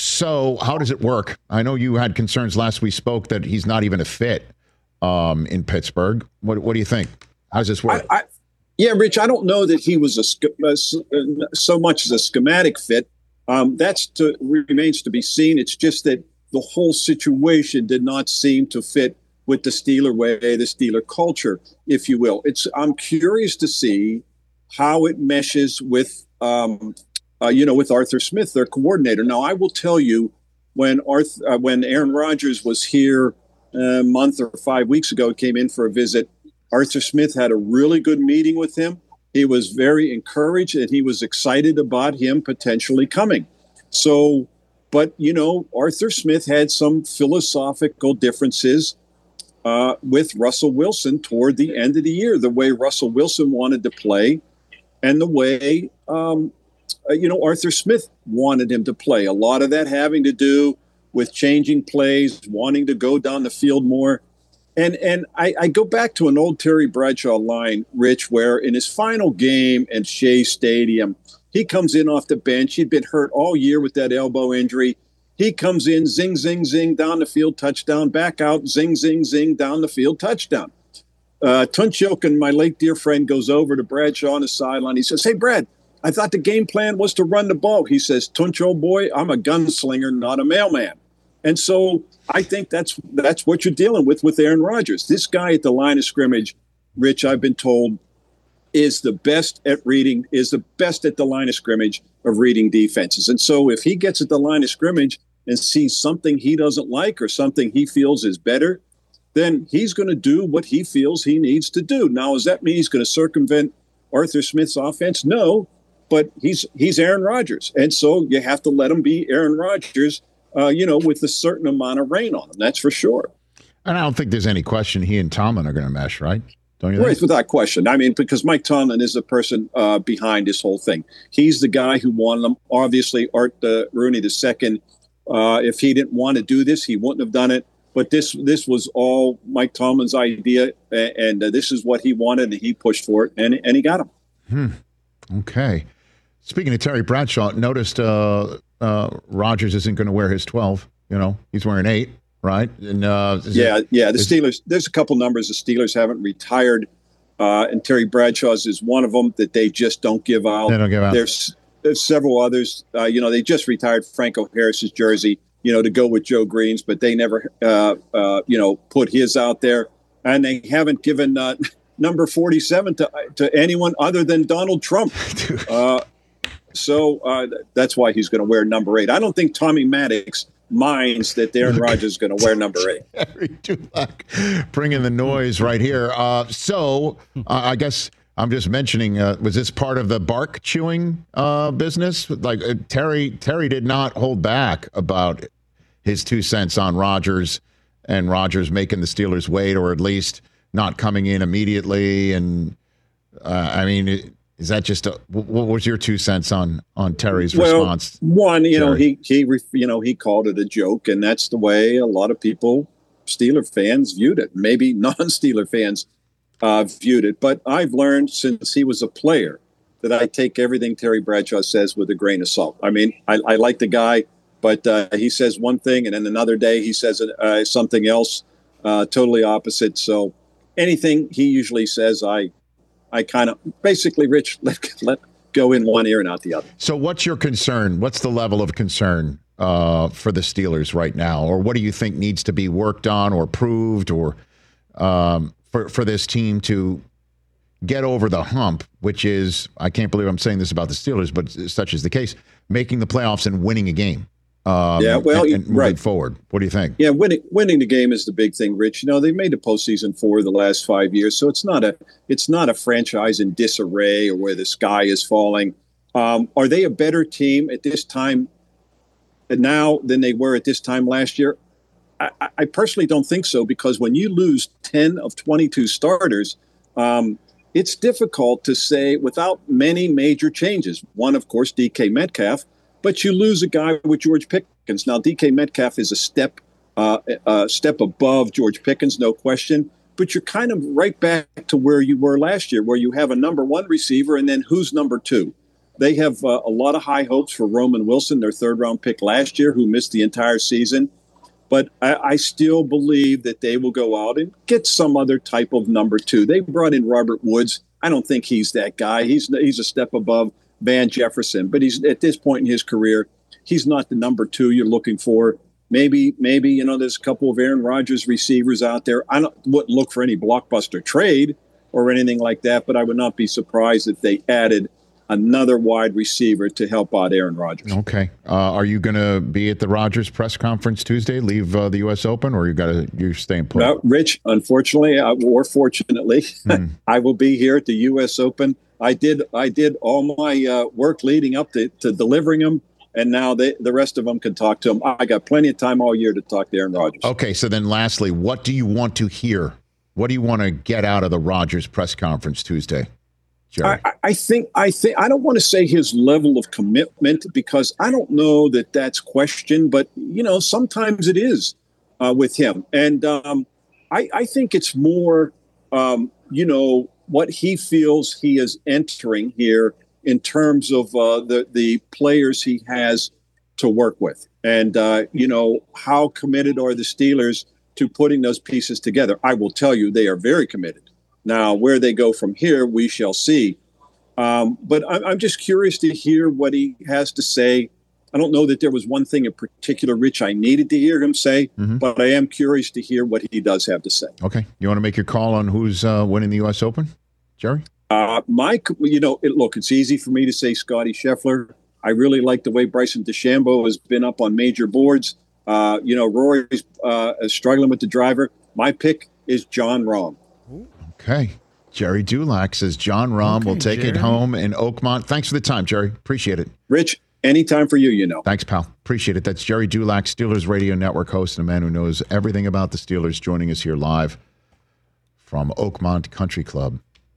So how does it work? I know you had concerns last we spoke that he's not even a fit um, in Pittsburgh. What, what do you think? How does this work? I, I, Yeah, Rich, I don't know that he was a uh, so much as a schematic fit. Um, that's to remains to be seen. It's just that the whole situation did not seem to fit with the Steeler way, the Steeler culture, if you will. It's I'm curious to see how it meshes with, um, uh, you know, with Arthur Smith, their coordinator. Now, I will tell you, when Arthur, uh, when Aaron Rodgers was here a month or five weeks ago, came in for a visit, Arthur Smith had a really good meeting with him. He was very encouraged and he was excited about him potentially coming. So, but, you know, Arthur Smith had some philosophical differences uh, with Russell Wilson toward the end of the year, the way Russell Wilson wanted to play and the way, um, uh, you know, Arthur Smith wanted him to play. A lot of that having to do with changing plays, wanting to go down the field more. And and I, I go back to an old Terry Bradshaw line, Rich, where in his final game at Shea Stadium, he comes in off the bench. He'd been hurt all year with that elbow injury. He comes in, zing, zing, zing, down the field, touchdown, back out, zing, zing, zing, down the field, touchdown. Uh, Tunchilkin, my late dear friend, goes over to Bradshaw on the sideline. He says, hey, Brad, I thought the game plan was to run the ball. He says, Tunch, old boy, I'm a gunslinger, not a mailman. And so I think that's that's what you're dealing with with Aaron Rodgers. This guy at the line of scrimmage, Rich, I've been told, is the best at reading, is the best at the line of scrimmage of reading defenses. And so if he gets at the line of scrimmage and sees something he doesn't like or something he feels is better, then he's going to do what he feels he needs to do. Now, does that mean he's going to circumvent Arthur Smith's offense? No, but he's he's Aaron Rodgers. And so you have to let him be Aaron Rodgers. Uh, you know, with a certain amount of rain on them, that's for sure. And I don't think there's any question he and Tomlin are going to mesh, right? Don't you think? Right, without question. I mean, because Mike Tomlin is the person uh, behind this whole thing. He's the guy who wanted them. Obviously, Art uh, Rooney the second, uh, if he didn't want to do this, he wouldn't have done it. But this this was all Mike Tomlin's idea, and uh, this is what he wanted, and he pushed for it, and, and he got him. Hmm. Okay. Speaking of Terry Bradshaw, noticed uh, uh, Rodgers isn't going to wear his twelve. You know, he's wearing eight, right? And uh, yeah, it, yeah. The Steelers. There's a couple numbers the Steelers haven't retired, uh, and Terry Bradshaw's is one of them that they just don't give out. They don't give out. There's there's several others. Uh, you know, they just retired Franco Harris's jersey, you know, to go with Joe Green's, but they never, uh, uh, you know, put his out there, and they haven't given uh, number forty-seven to to anyone other than Donald Trump. Uh, So uh, that's why he's going to wear number eight. I don't think Tommy Maddox minds that Aaron Rodgers is going to wear number eight. Jerry Dulac bringing the noise right here. Uh, so uh, I guess I'm just mentioning, uh, was this part of the bark chewing uh, business? Like uh, Terry, Terry did not hold back about his two cents on Rodgers and Rodgers making the Steelers wait, or at least not coming in immediately. And uh, I mean, it, Is that just a, what was your two cents on on Terry's well, response? One, you Terry? know, he he you know he called it a joke, and that's the way a lot of people, Steeler fans, viewed it. Maybe non-Steeler fans uh, viewed it, but I've learned since he was a player that I take everything Terry Bradshaw says with a grain of salt. I mean, I, I like the guy, but uh, he says one thing, and then another day he says uh, something else, uh, totally opposite. So anything he usually says, I. I kind of basically, Rich, let, let go in one ear and out the other. So what's your concern? What's the level of concern uh, for the Steelers right now? Or what do you think needs to be worked on or proved or um, for, for this team to get over the hump, which is, I can't believe I'm saying this about the Steelers, but such is the case, making the playoffs and winning a game. Um, yeah, well, and, and moving right. forward. What do you think? Yeah, winning winning the game is the big thing, Rich. You know, they've made the postseason four the last five years, so it's not a it's not a franchise in disarray or where the sky is falling. Um, are they a better team at this time now than they were at this time last year? I, I personally don't think so, because when you lose ten of twenty-two starters, um, it's difficult to say without many major changes. One, of course, D K Metcalf. But you lose a guy with George Pickens. Now, D K Metcalf is a step uh, a step above George Pickens, no question. But you're kind of right back to where you were last year, where you have a number one receiver, and then who's number two? They have uh, a lot of high hopes for Roman Wilson, their third-round pick last year, who missed the entire season. But I, I still believe that they will go out and get some other type of number two. They brought in Robert Woods I don't think he's that guy. He's he's a step above Van Jefferson, but he's at this point in his career, he's not the number two you're looking for. Maybe, maybe you know, there's a couple of Aaron Rodgers receivers out there. I don't, wouldn't look for any blockbuster trade or anything like that, but I would not be surprised if they added another wide receiver to help out Aaron Rodgers. Okay. Uh, are you going to be at the Rodgers press conference Tuesday? Leave uh, the U S Open, or you got to you staying put? No, Rich. Unfortunately, uh, or fortunately, hmm. I will be here at the U S Open. I did I did all my uh, work leading up to, to delivering them. And now they, the rest of them can talk to him. I got plenty of time all year to talk to Aaron Rodgers. Okay, so then lastly, what do you want to hear? What do you want to get out of the Rodgers press conference Tuesday, Jerry? I, I think I think I don't want to say his level of commitment, because I don't know that that's questioned, but you know, sometimes it is uh, with him. And um, I, I think it's more, um, you know, what he feels he is entering here in terms of uh, the, the players he has to work with. And, uh, you know, how committed are the Steelers to putting those pieces together? I will tell you, they are very committed. Now, where they go from here, we shall see. Um, but I'm, I'm just curious to hear what he has to say. I don't know that there was one thing in particular, Rich, I needed to hear him say, mm-hmm. but I am curious to hear what he does have to say. Okay. You want to make your call on who's uh, winning the U S Open, Jerry? Uh, Mike, you know, it, look, it's easy for me to say Scotty Scheffler. I really like the way Bryson DeChambeau has been up on major boards. Uh, you know, Rory's uh, struggling with the driver. My pick is Jon Rahm. Okay. Jerry Dulac says Jon Rahm okay, will take Jerry. it home in Oakmont. Thanks for the time, Jerry. Appreciate it. Rich, anytime for you, you know. Thanks, pal. Appreciate it. That's Jerry Dulac, Steelers Radio Network host and a man who knows everything about the Steelers, joining us here live from Oakmont Country Club.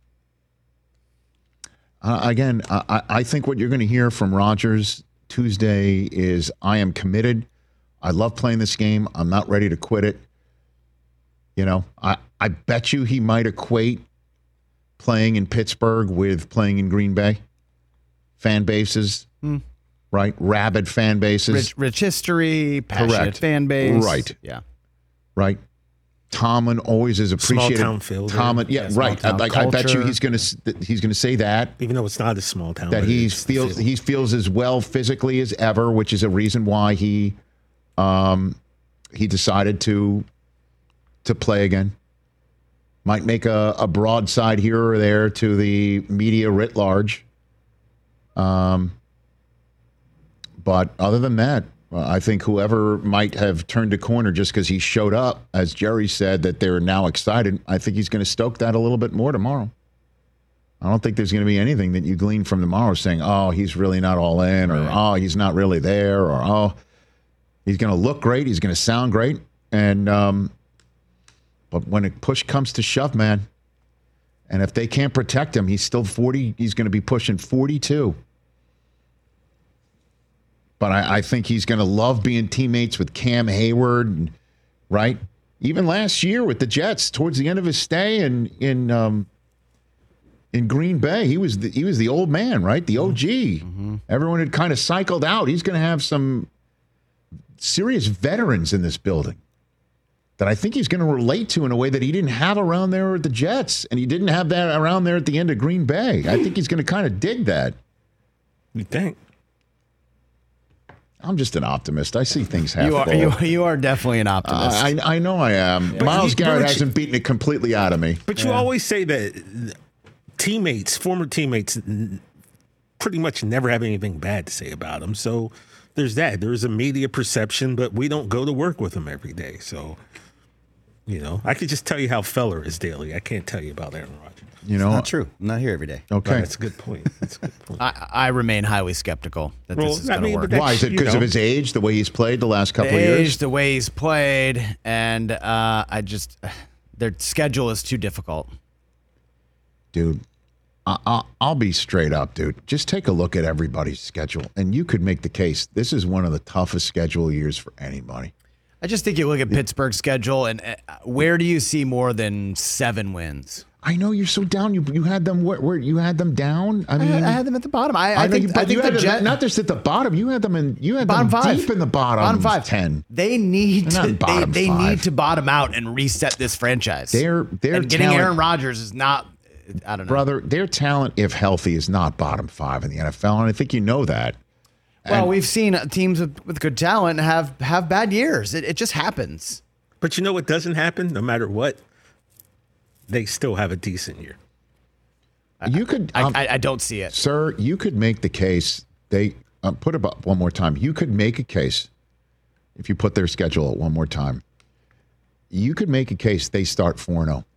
Uh, again, I, I think what you're going to hear from Rodgers Tuesday is, I am committed. I love playing this game. I'm not ready to quit it. You know, I, I bet you he might equate playing in Pittsburgh with playing in Green Bay. Fan bases, mm. right? Rabid fan bases. Rich, rich history, passionate Correct. fan base. Right. Yeah. Right. Tomlin always is appreciated. Small town feel. Tomlin, yeah, yeah right. I, like, I bet you he's going to he's going to say that, even though it's not a small town. That he feels he feels as well physically as ever, which is a reason why he um he decided to to play again. Might make a, a broadside here or there to the media writ large. Um, but other than that, I think whoever might have turned a corner just because he showed up, as Jerry said, that they're now excited, I think he's going to stoke that a little bit more tomorrow. I don't think there's going to be anything that you glean from tomorrow saying, oh, he's really not all in, or right. oh, he's not really there, or oh, he's going to look great, he's going to sound great. And um, but when a push comes to shove, man, and if they can't protect him, he's still forty, he's going to be pushing forty-two. But I, I think he's going to love being teammates with Cam Hayward, right? Even last year with the Jets, towards the end of his stay in in um, in Green Bay, he was the, he was the old man, right? The O G. Mm-hmm. Everyone had kind of cycled out. He's going to have some serious veterans in this building that I think he's going to relate to in a way that he didn't have around there at the Jets, and he didn't have that around there at the end of Green Bay. I think he's going to kind of dig that. You think? I'm just an optimist. I see things happen. You are, you, you are definitely an optimist. Uh, I, I know I am. Yeah. Myles Garrett but hasn't beaten it completely out of me. But you yeah. always say that teammates, former teammates, pretty much never have anything bad to say about him. So there's that. There's a media perception, but we don't go to work with him every day. So, you know, I could just tell you how Feller is daily. I can't tell you about Aaron Rodgers. You know, it's not true. I'm not here every day. Okay, right, that's a good point. That's a good point. I, I remain highly skeptical that well, this is going to work. Why is it? Because of his age, the way he's played the last couple the of years, age, the way he's played, and uh, I just their schedule is too difficult. Dude, I, I, I'll be straight up, dude. Just take a look at everybody's schedule, and you could make the case this is one of the toughest schedule years for anybody. I just think you look at Pittsburgh's schedule, and uh, where do you see more than seven wins? I know you're so down. You you had them where, where you had them down. I mean, I, I had them at the bottom. I, I, I think, you, I think the Jet, not just at the bottom. You had them in. You had bottom them five. deep in the bottom. Bottom five. ten. They need they're to. They, they five. need to bottom out and reset this franchise. They're they're and getting talent. Aaron Rodgers is not I don't know. Brother, their talent, if healthy, is not bottom five in the N F L, and I think you know that. Well, And- we've seen teams with, with good talent have, have bad years. It, it just happens. But you know what doesn't happen? No matter what, they still have a decent year. You could, I, um, I, I don't see it. sir, you could make the case. They um, put it up one more time. You could make a case if you put their schedule out one more time. You could make a case they start four and zero.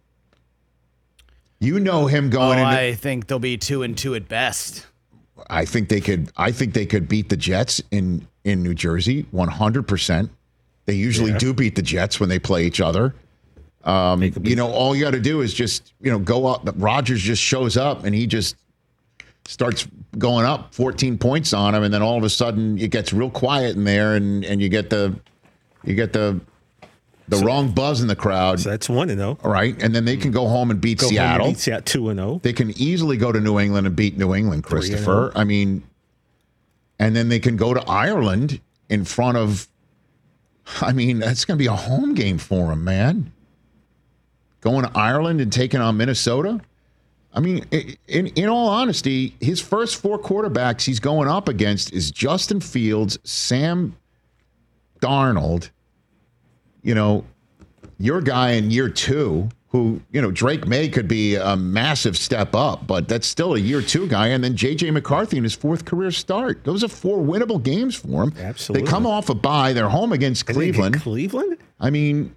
You know him Oh, going into. I think they'll be two and two at best. I think they could. I think they could beat the Jets in in New Jersey one hundred percent. They usually Yeah. do beat the Jets when they play each other. Um, you know, all you got to do is just you know go up. Rodgers just shows up and he just starts going up fourteen points on him, and then all of a sudden it gets real quiet in there, and and you get the you get the the So- wrong buzz in the crowd. So that's one and zero. All right, and then they can go home and beat Go home and Seattle. beat Seattle two and zero. They can easily go to New England and beat New England, Christopher. I mean, and then they can go to Ireland in front of, I mean, that's going to be a home game for them, man. Going to Ireland and taking on Minnesota. I mean, i- in, in all honesty, his first four quarterbacks he's going up against is Justin Fields, Sam Darnold, you know, your guy in year two, who, you know, Drake May could be a massive step up, but that's still a year two guy. And then J J McCarthy in his fourth career start. Those are four winnable games for him. Absolutely. They come off a bye. They're home against And they get Cleveland. Cleveland? I mean,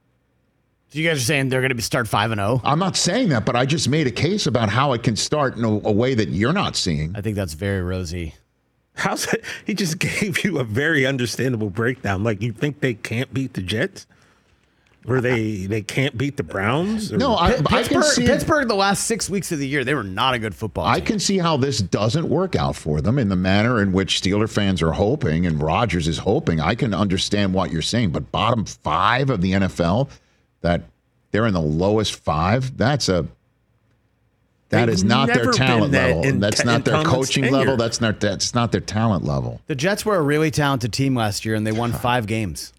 So you guys are saying they're going to be start five and zero? I'm not saying that, but I just made a case about how it can start in a, a way that you're not seeing. I think that's very rosy. How's that? He just gave you a very understandable breakdown. Like, you think they can't beat the Jets? Or they they can't beat the Browns? Or- No, I, I can Pittsburgh, see it. Pittsburgh, the last six weeks of the year, they were not a good football team. I can see how this doesn't work out for them in the manner in which Steeler fans are hoping and Rodgers is hoping. I can understand what you're saying, but bottom five of the N F L, that they're in the lowest five, that's a that They've is not their never talent been that level. in- that's in not their Tomlin's coaching tenure. level. That's not that's not their talent level. The Jets were a really talented team last year, and they won five games.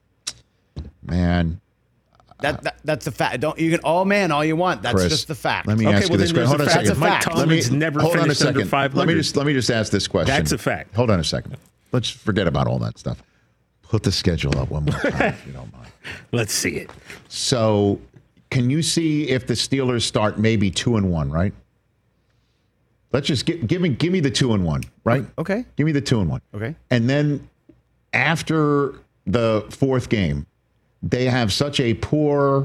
Man, That, that that's a fact. Don't you can oh man all you want. That's Chris, just the fact. let me Okay, ask well, you this then question. there's Hold on a a fact. second. That's a fact. Mike Tomlin's never hold on a finished under second. five Let me hundred. just let me just ask this question. That's a fact. Hold on a second. Let's forget about all that stuff. Put the schedule up one more time, if you don't mind. Let's see it. So, can you see if the Steelers start maybe two and one, right? Let's just give, give me give me the two and one, right? Okay. Give me the two and one. Okay. And then after the fourth game, they have such a poor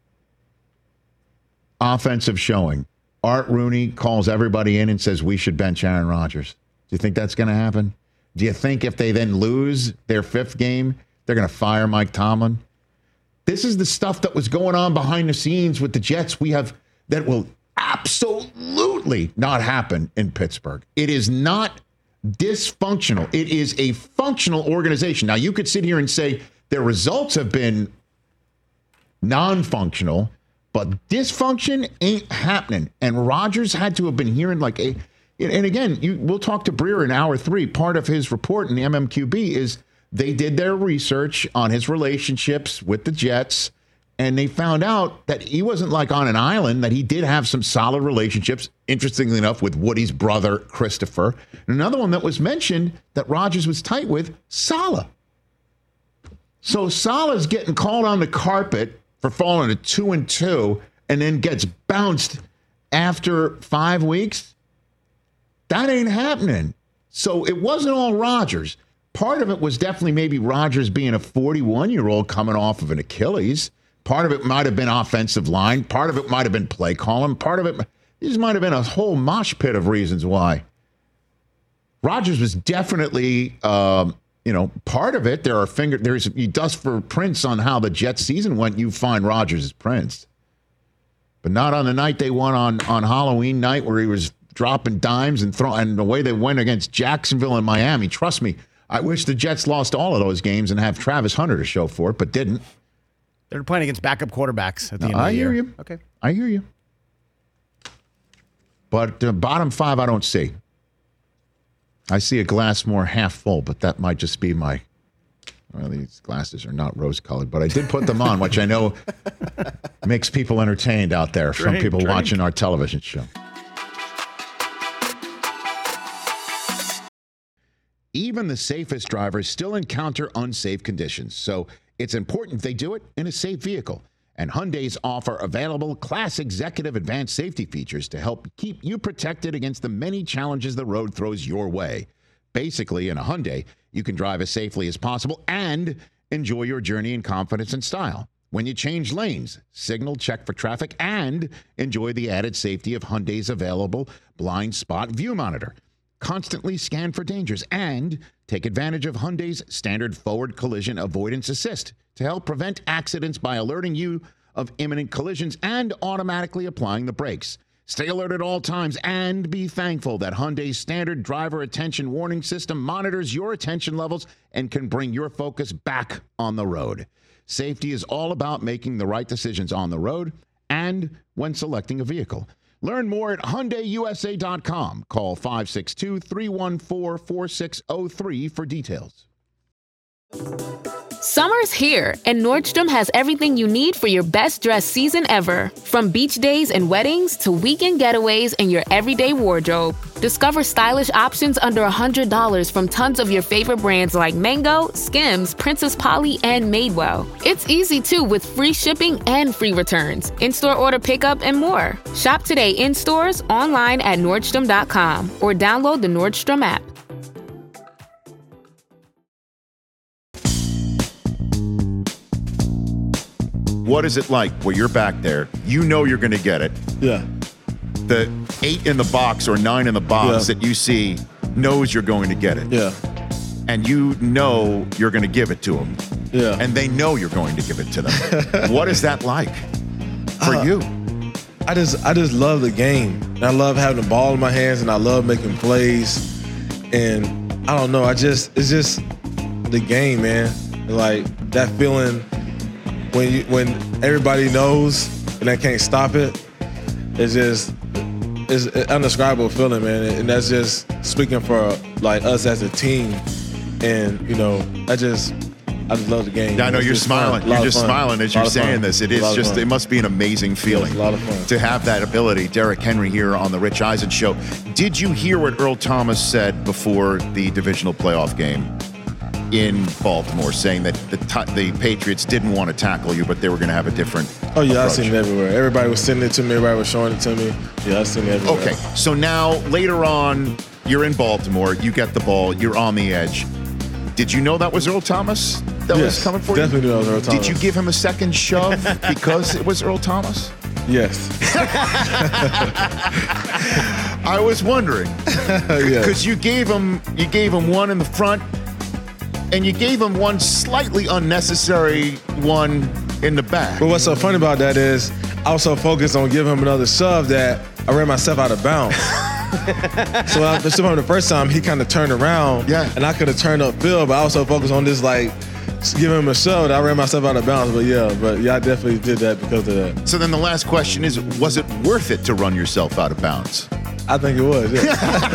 offensive showing. Art Rooney calls everybody in and says we should bench Aaron Rodgers. Do you think that's going to happen? Do you think if they then lose their fifth game, they're going to fire Mike Tomlin? This is the stuff that was going on behind the scenes with the Jets. We have that will absolutely not happen in Pittsburgh. It is not dysfunctional. It is a functional organization. Now, you could sit here and say their results have been non-functional, but dysfunction ain't happening. And Rodgers had to have been hearing like a, and again, you, we'll talk to Breer in hour three. Part of his report in the M M Q B is they did their research on his relationships with the Jets, and they found out that he wasn't like on an island, that he did have some solid relationships, interestingly enough, with Woody's brother, Christopher. And another one that was mentioned that Rodgers was tight with, Saleh. So Saleh's getting called on the carpet for falling to two and two and then gets bounced after five weeks. That ain't happening. So it wasn't all Rodgers. Part of it was definitely maybe Rodgers being a forty-one-year-old coming off of an Achilles. Part of it might have been offensive line. Part of it might have been play calling. Part of it, this might have been a whole mosh pit of reasons why. Rodgers was definitely, um, you know, part of it. There are finger. There's you dust for prints on how the Jets season went. You find Rodgers' prints, but not on the night they won on on Halloween night where he was dropping dimes and throwing, and the way they went against Jacksonville and Miami. Trust me, I wish the Jets lost all of those games and have Travis Hunter to show for it, but didn't. They're playing against backup quarterbacks at the No, end of I the hear year. you. Okay. I hear you. But uh, bottom five, I don't see. I see a glass more half full, but that might just be my Well, these glasses are not rose-colored, but I did put them on, which I know makes people entertained out there. Some Drink, people drink. watching our television show. Even the safest drivers still encounter unsafe conditions, so it's important they do it in a safe vehicle. And Hyundai's offer available Class Executive Advanced Safety features to help keep you protected against the many challenges the road throws your way. Basically, in a Hyundai, you can drive as safely as possible and enjoy your journey in confidence and style. When you change lanes, signal, check for traffic, and enjoy the added safety of Hyundai's available blind spot view monitor. Constantly scan for dangers and take advantage of Hyundai's standard forward collision avoidance assist to help prevent accidents by alerting you of imminent collisions and automatically applying the brakes. Stay alert at all times and be thankful that Hyundai's standard driver attention warning system monitors your attention levels and can bring your focus back on the road. Safety is all about making the right decisions on the road and when selecting a vehicle. Learn more at Hyundai U S A dot com. Call five six two, three one four, four six zero three for details. Summer's here, and Nordstrom has everything you need for your best dress season ever. From beach days and weddings to weekend getaways and your everyday wardrobe. Discover stylish options under one hundred dollars from tons of your favorite brands like Mango, Skims, Princess Polly, and Madewell. It's easy, too, with free shipping and free returns, in-store order pickup, and more. Shop today in stores, online at Nordstrom dot com, or download the Nordstrom app. What is it like where you're back there? You know you're going to get it. Yeah. The eight in the box or nine in the box Yeah. that you see knows you're going to get it. Yeah. And you know you're going to give it to them. Yeah. And they know you're going to give it to them. What is that like for Uh, you? I just I just love the game. And I love having the ball in my hands, and I love making plays. And I don't know, I just it's just the game, man. Like that feeling when you when everybody knows and they can't stop it. It's just it's an indescribable feeling, man. And that's just speaking for like us as a team. And you know, I just I just love the game. Yeah, I know It's you're just fun. smiling. A lot You're of just fun. smiling as A lot you're of fun. saying this. It A is lot of just, fun. it must be an amazing feeling. It's a lot of fun. To have that ability. Derrick Henry here on the Rich Eisen Show. Did you hear what Earl Thomas said before the divisional playoff game in Baltimore, saying that the t- the Patriots didn't want to tackle you, but they were going to have a different Oh yeah, approach? I've seen it everywhere. Everybody was sending it to me. Everybody was showing it to me. Yeah, I've seen it everywhere. Okay, so now later on, you're in Baltimore. You get the ball. You're on the edge. Did you know that was Earl Thomas that Yes, was coming for definitely you? knew that was Earl Did you Thomas. give him a second shove because it was Earl Thomas? Yes. I was wondering Yeah. because you gave him you gave him one in the front, and you gave him one slightly unnecessary one in the back. But what's so funny about that is I was so focused on giving him another shove that I ran myself out of bounds. So when I pitched him the first time, he kind of turned around. Yeah. And I could have turned upfield, but I was so focused on this, like, just giving him a shove that I ran myself out of bounds. But yeah, but yeah, I definitely did that because of that. So then the last question is, was it worth it to run yourself out of bounds? I think it was, yeah.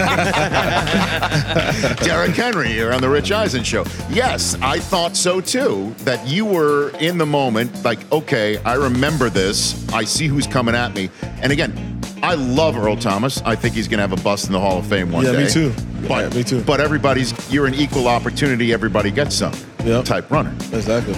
Derrick Henry here on the Rich Eisen Show. Yes, I thought so too, that you were in the moment, like, okay, I remember this. I see who's coming at me. And again, I love Earl Thomas. I think he's going to have a bust in the Hall of Fame one Yeah, day. me too. But, Yeah, me too. But everybody's, you're an equal opportunity, everybody gets some Yep. type runner. Exactly.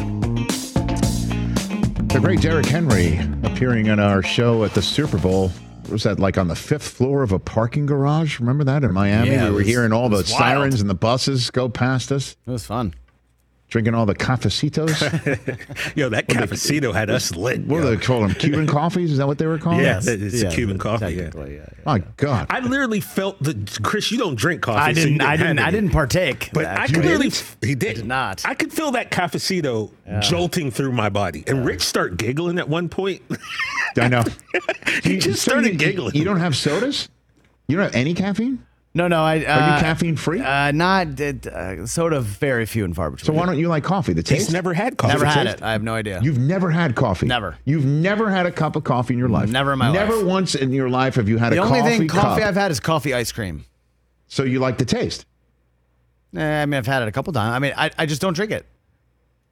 The great Derrick Henry appearing in our show at the Super Bowl. What was that, like on the fifth floor of a parking garage? Remember that in Miami? Yeah, we it were was- hearing all it the was sirens wild. and the buses go past us, It was fun. drinking all the cafecitos. Yo, that cafecito had us lit. What do yo. they call them? Cuban coffees? Is that what they were called? Yeah, it's Yeah, a Cuban coffee. Yeah. technically, yeah, yeah. My God. I literally felt the Chris. You don't drink coffee. I so you didn't. I have didn't. I any. didn't partake. But I actually. could really. He did. I did not. I could feel that cafecito jolting through my body, and Rich started giggling at one point. I know. He just so started you, giggling. You don't have sodas? You don't have any caffeine? No, no. I. Uh, Are you caffeine free? Uh, not uh, soda. Very few and far between. So why don't you like coffee? The taste? He's never had coffee. Never had taste? it. I have no idea. You've never had coffee? Never. You've never had a cup of coffee in your life? Never in my never life. Never once in your life have you had the a only coffee thing coffee cup. I've had is coffee ice cream. So you like the taste? Eh, I mean, I've had it a couple times. I mean, I, I just don't drink it.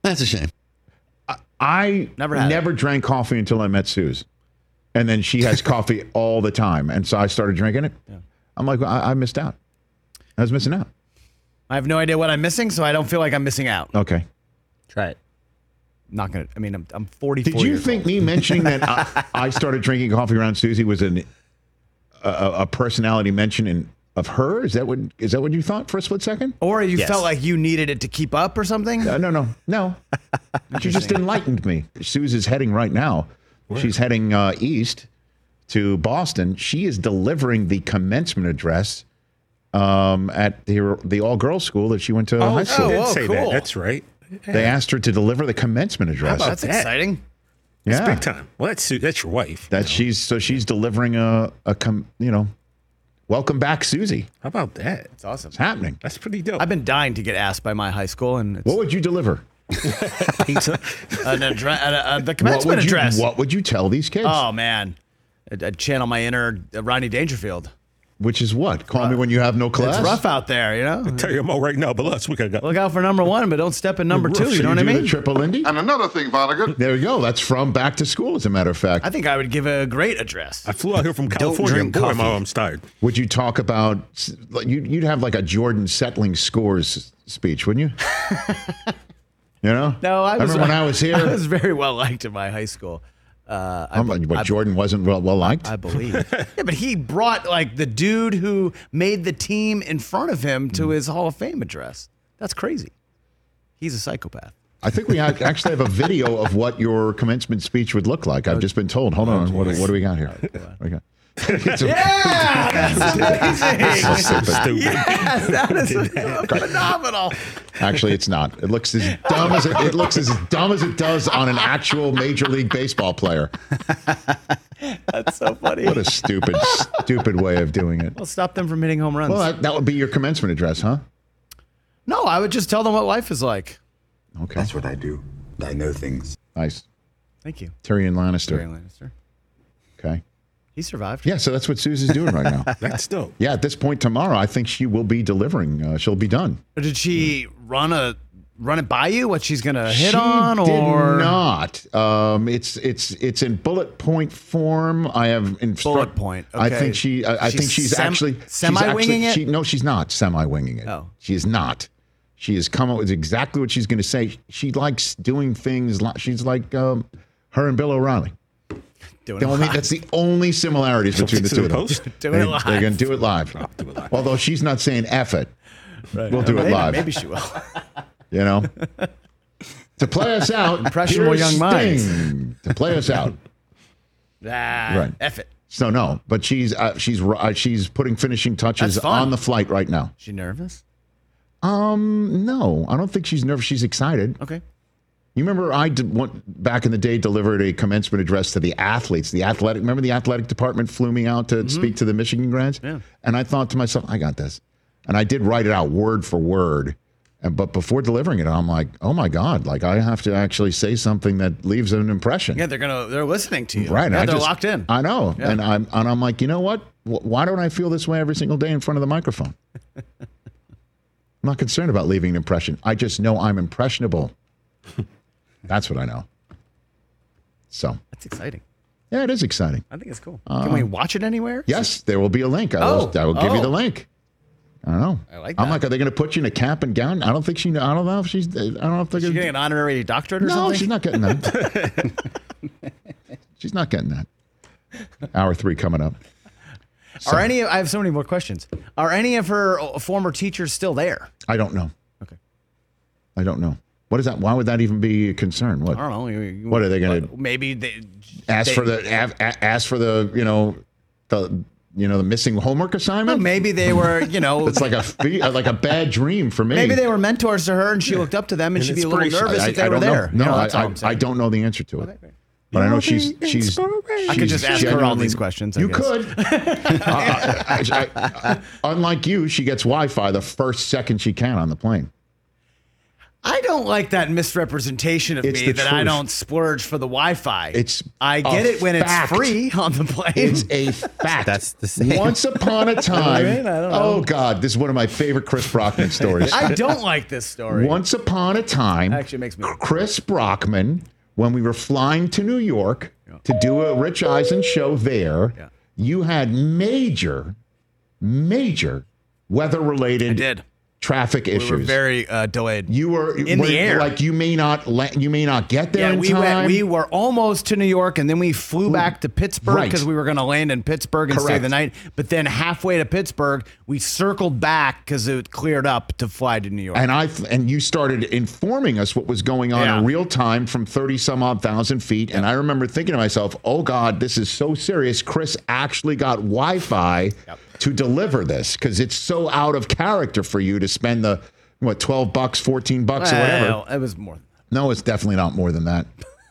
That's a shame. I, I Never had never it. drank coffee until I met Suze. And then she has coffee all the time. And so I started drinking it. Yeah. I'm like, well, I, I missed out. I was missing out. I have no idea what I'm missing, so I don't feel like I'm missing out. Okay. Try it. Not gonna. I mean, I'm, I'm forty-four. Did you years think old. me mentioning that I, I started drinking coffee around Susie was an a, a personality mention in, of her? Is that what is that what you thought for a split second? Or you Yes. felt like you needed it to keep up or something? Uh, no, no, no. She just enlightened me. Suze is heading right now. Where? She's heading uh, east to Boston. She is delivering the commencement address um, at the the all girls school that she went to Oh, high she school. did Oh, say cool. that. That's right. They asked her to deliver the commencement address. about That's that? exciting. It's Yeah. big time. Well, that's that's your wife. That she's so she's delivering a a com, you know, welcome back, Susie. How about that? It's awesome. It's happening. That's pretty dope. I've been dying to get asked by my high school, and it's What would you deliver? Pizza. an address, uh, uh, the What commencement would you, address. what would you tell these kids? Oh man, I'd, I'd channel my inner uh, Rodney Dangerfield. Which is what? Call me when you have no class. It's rough out there, you know. Tell you I'm all right now, but let's we gotta go. Look out for number one, but don't step in number two. You know what I do mean? The triple Indy. And another thing, Vonnegut. There you go. That's from Back to School, as a matter of fact. I think I would give a great address. I flew out here from California. drink Boy, coffee. my arm's tired. Would you talk about? like, you- You'd have like a Jordan settling scores speech, wouldn't you? You know? No, I was. remember when I was here. I was very well liked in my high school. Uh, I, I'm like, but Jordan wasn't well, well liked. I believe. Yeah, but he brought like the dude who made the team in front of him to his Hall of Fame address. That's crazy. He's a psychopath. I think we ac- actually have a video of what your commencement speech would look like. I've just been told. Hold on. What, what do we got here? What do we got? It's a- Yeah, that's amazing. So stupid. Yes, that is phenomenal. Actually, it's not. It looks as dumb as it, it looks as dumb as it does on an actual Major League Baseball player. That's so funny. What a stupid, stupid way of doing it. Well, stop them from hitting home runs. Well, that, that would be your commencement address, huh? No, I would just tell them what life is like. Okay. That's what I do. I know things. Nice. Thank you. Tyrion Lannister. Tyrion Lannister. Okay. He survived. Yeah, so that's what Susan's doing right now. That's dope. Yeah, at this point tomorrow, I think she will be delivering. Uh, she'll be done. Or did she run a run it by you? What she's gonna hit she on? did Or not. Um, it's it's it's in bullet point form. I have instruct- Bullet point, I okay. think she. I, I She's think she's sem- actually she's semi-winging actually- it? She, no, she's not semi-winging it. Oh. She is not. She has come up with exactly what she's going to say. She likes doing things. Li- she's like um, her and Bill O'Reilly. doing The it only, live. that's the only similarities between the To two the of them. post? Doing they, it live. They're going to do it live. do it live. Although she's not saying F it. Right. We'll do it maybe, live. Maybe she will. You know? To play us out, Impressionable here's young minds. Sting. To play us out. Ah, Right. F it. So no, but she's uh, she's uh, she's putting finishing touches That's fun. on the flight right now. She nervous? Um, no, I don't think she's nervous. She's excited. Okay. You remember I did one, back in the day delivered a commencement address to the athletes. The athletic, remember the athletic department flew me out to speak to the Michigan grads? Yeah. And I thought to myself, I got this. And I did write it out word for word. And but before delivering it, I'm like, oh my God, like I have to actually say something that leaves an impression. Yeah, they're gonna they're listening to you. Right. Yeah, I they're just- locked in. I know. Yeah. And I'm and I'm like, you know what? Wh- Why don't I feel this way every single day in front of the microphone? I'm not concerned about leaving an impression. I just know I'm impressionable. That's what I know. So That's exciting. yeah, it is exciting. I think it's cool. Uh, Can we watch it anywhere? Yes, there will be a link. I will, Oh, I will give you oh. the link. I don't know. I like I'm that. like, are they going to put you in a cap and gown? I don't think she. I don't know if she's. I don't know if they're Is she going getting an honorary doctorate or No, something? she's not getting that. She's not getting that. Hour three coming up. So, Are any? I have so many more questions. Are any of her uh, former teachers still there? I don't know. Okay. I don't know. What is that? Why would that even be a concern? What? I don't know. You- you- What are they going to Maybe they ask they- for the a- a- ask for the you know the you know the missing homework assignment? Well, maybe they were. You know, It's like a fe- like a bad dream for me. maybe they were mentors to her, and she looked up to them, and An she'd be a little inspiration. nervous I, if they I were don't there. know. No, You know, I, that's all I, I'm saying. I don't know the answer to it. But I know she's she's. I could just ask her all these questions. I You guess. could. uh, I, I, I, unlike you, she gets Wi-Fi the first second she can on the plane. I don't like that misrepresentation of It's me the that I truth. don't splurge for the Wi-Fi. It's I get a it when fact. it's free on the plane. It's a fact. That's the same. Once upon a time. I mean, I don't know. Oh, God. This is one of my favorite Chris Brockman stories. I don't like this story. Once upon a time, Actually, it makes me. Chris Brockman, when we were flying to New York to do a Rich Eisen show there, Yeah. you had major, major weather-related I did. traffic issues. We were very uh, delayed. You were in were- the air. Like you may not la- you may not get there Yeah, in we time. went, we were almost to New York, and then we flew back to Pittsburgh Right. because we were going to land in Pittsburgh and stay Correct. the night. But then halfway to Pittsburgh, we circled back because it cleared up to fly to New York. And I and you started informing us what was going on Yeah. in real time from thirty some odd thousand feet. And I remember thinking to myself, "Oh God, this is so serious." Chris actually got Wi-Fi Yep. to deliver this because it's so out of character for you to spend the what twelve bucks, fourteen bucks, or whatever. Well, it was more. No, it's definitely not more than that.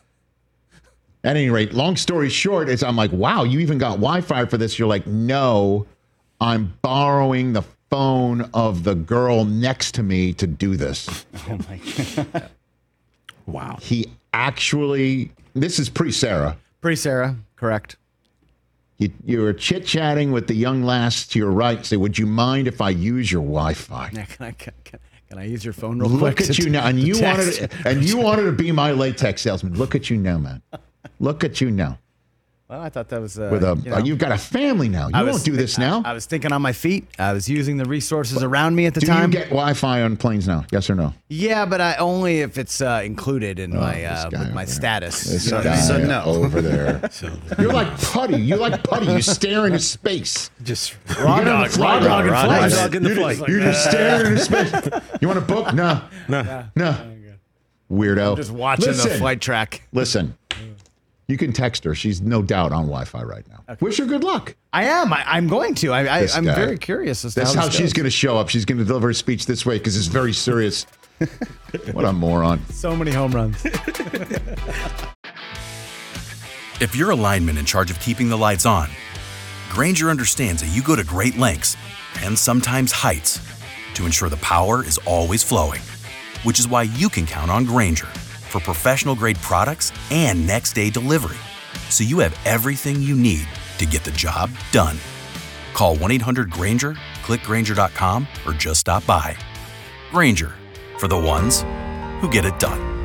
At any rate, long story short, is I'm like, wow, you even got Wi-Fi for this. You're like, no, I'm borrowing the phone of the girl next to me to do this. Oh my God. Wow. He actually, this is pre-Sarah. Pre-Sarah, correct. You, you were chit-chatting with the young lass to your right. Say, would you mind if I use your Wi-Fi? Yeah, can I can, can, can I use your phone real Look quick? at to- you now, and to you text? wanted, and you wanted to be my latex salesman. Look at you now, man. Look at you now. Well, I thought that was uh, With a, you know, you've got a family now. You I won't was do this now. I, I was thinking on my feet. I was using the resources around me at the do time. you get Wi-Fi on planes now? Yes or no? Yeah, but I only if it's uh, included in my this uh, guy with my over there. status. This You know what I guy mean? So no. over there. You're like putty. You're like putty. You stare into space. Just Raw You know dog, the raw flight. dog, and Raw flight. dog in the You're, flight. you're just staring into space. You want a book? No. No. No. Weirdo. Just watching listen, the flight track. Listen. You can text her. She's no doubt on Wi-Fi right now. Wish her good luck. I am. I, I'm going to. I, I, This I'm guy. very curious as to That's how, how this she's goes. going to show up. She's going to deliver a speech this way because it's very serious. What a moron. So many home runs. If you're a lineman in charge of keeping the lights on, Grainger understands that you go to great lengths and sometimes heights to ensure the power is always flowing, which is why you can count on Grainger for professional-grade products and next-day delivery, so you have everything you need to get the job done. Call one eight hundred Grainger, click Grainger dot com, or just stop by. Grainger, for the ones who get it done.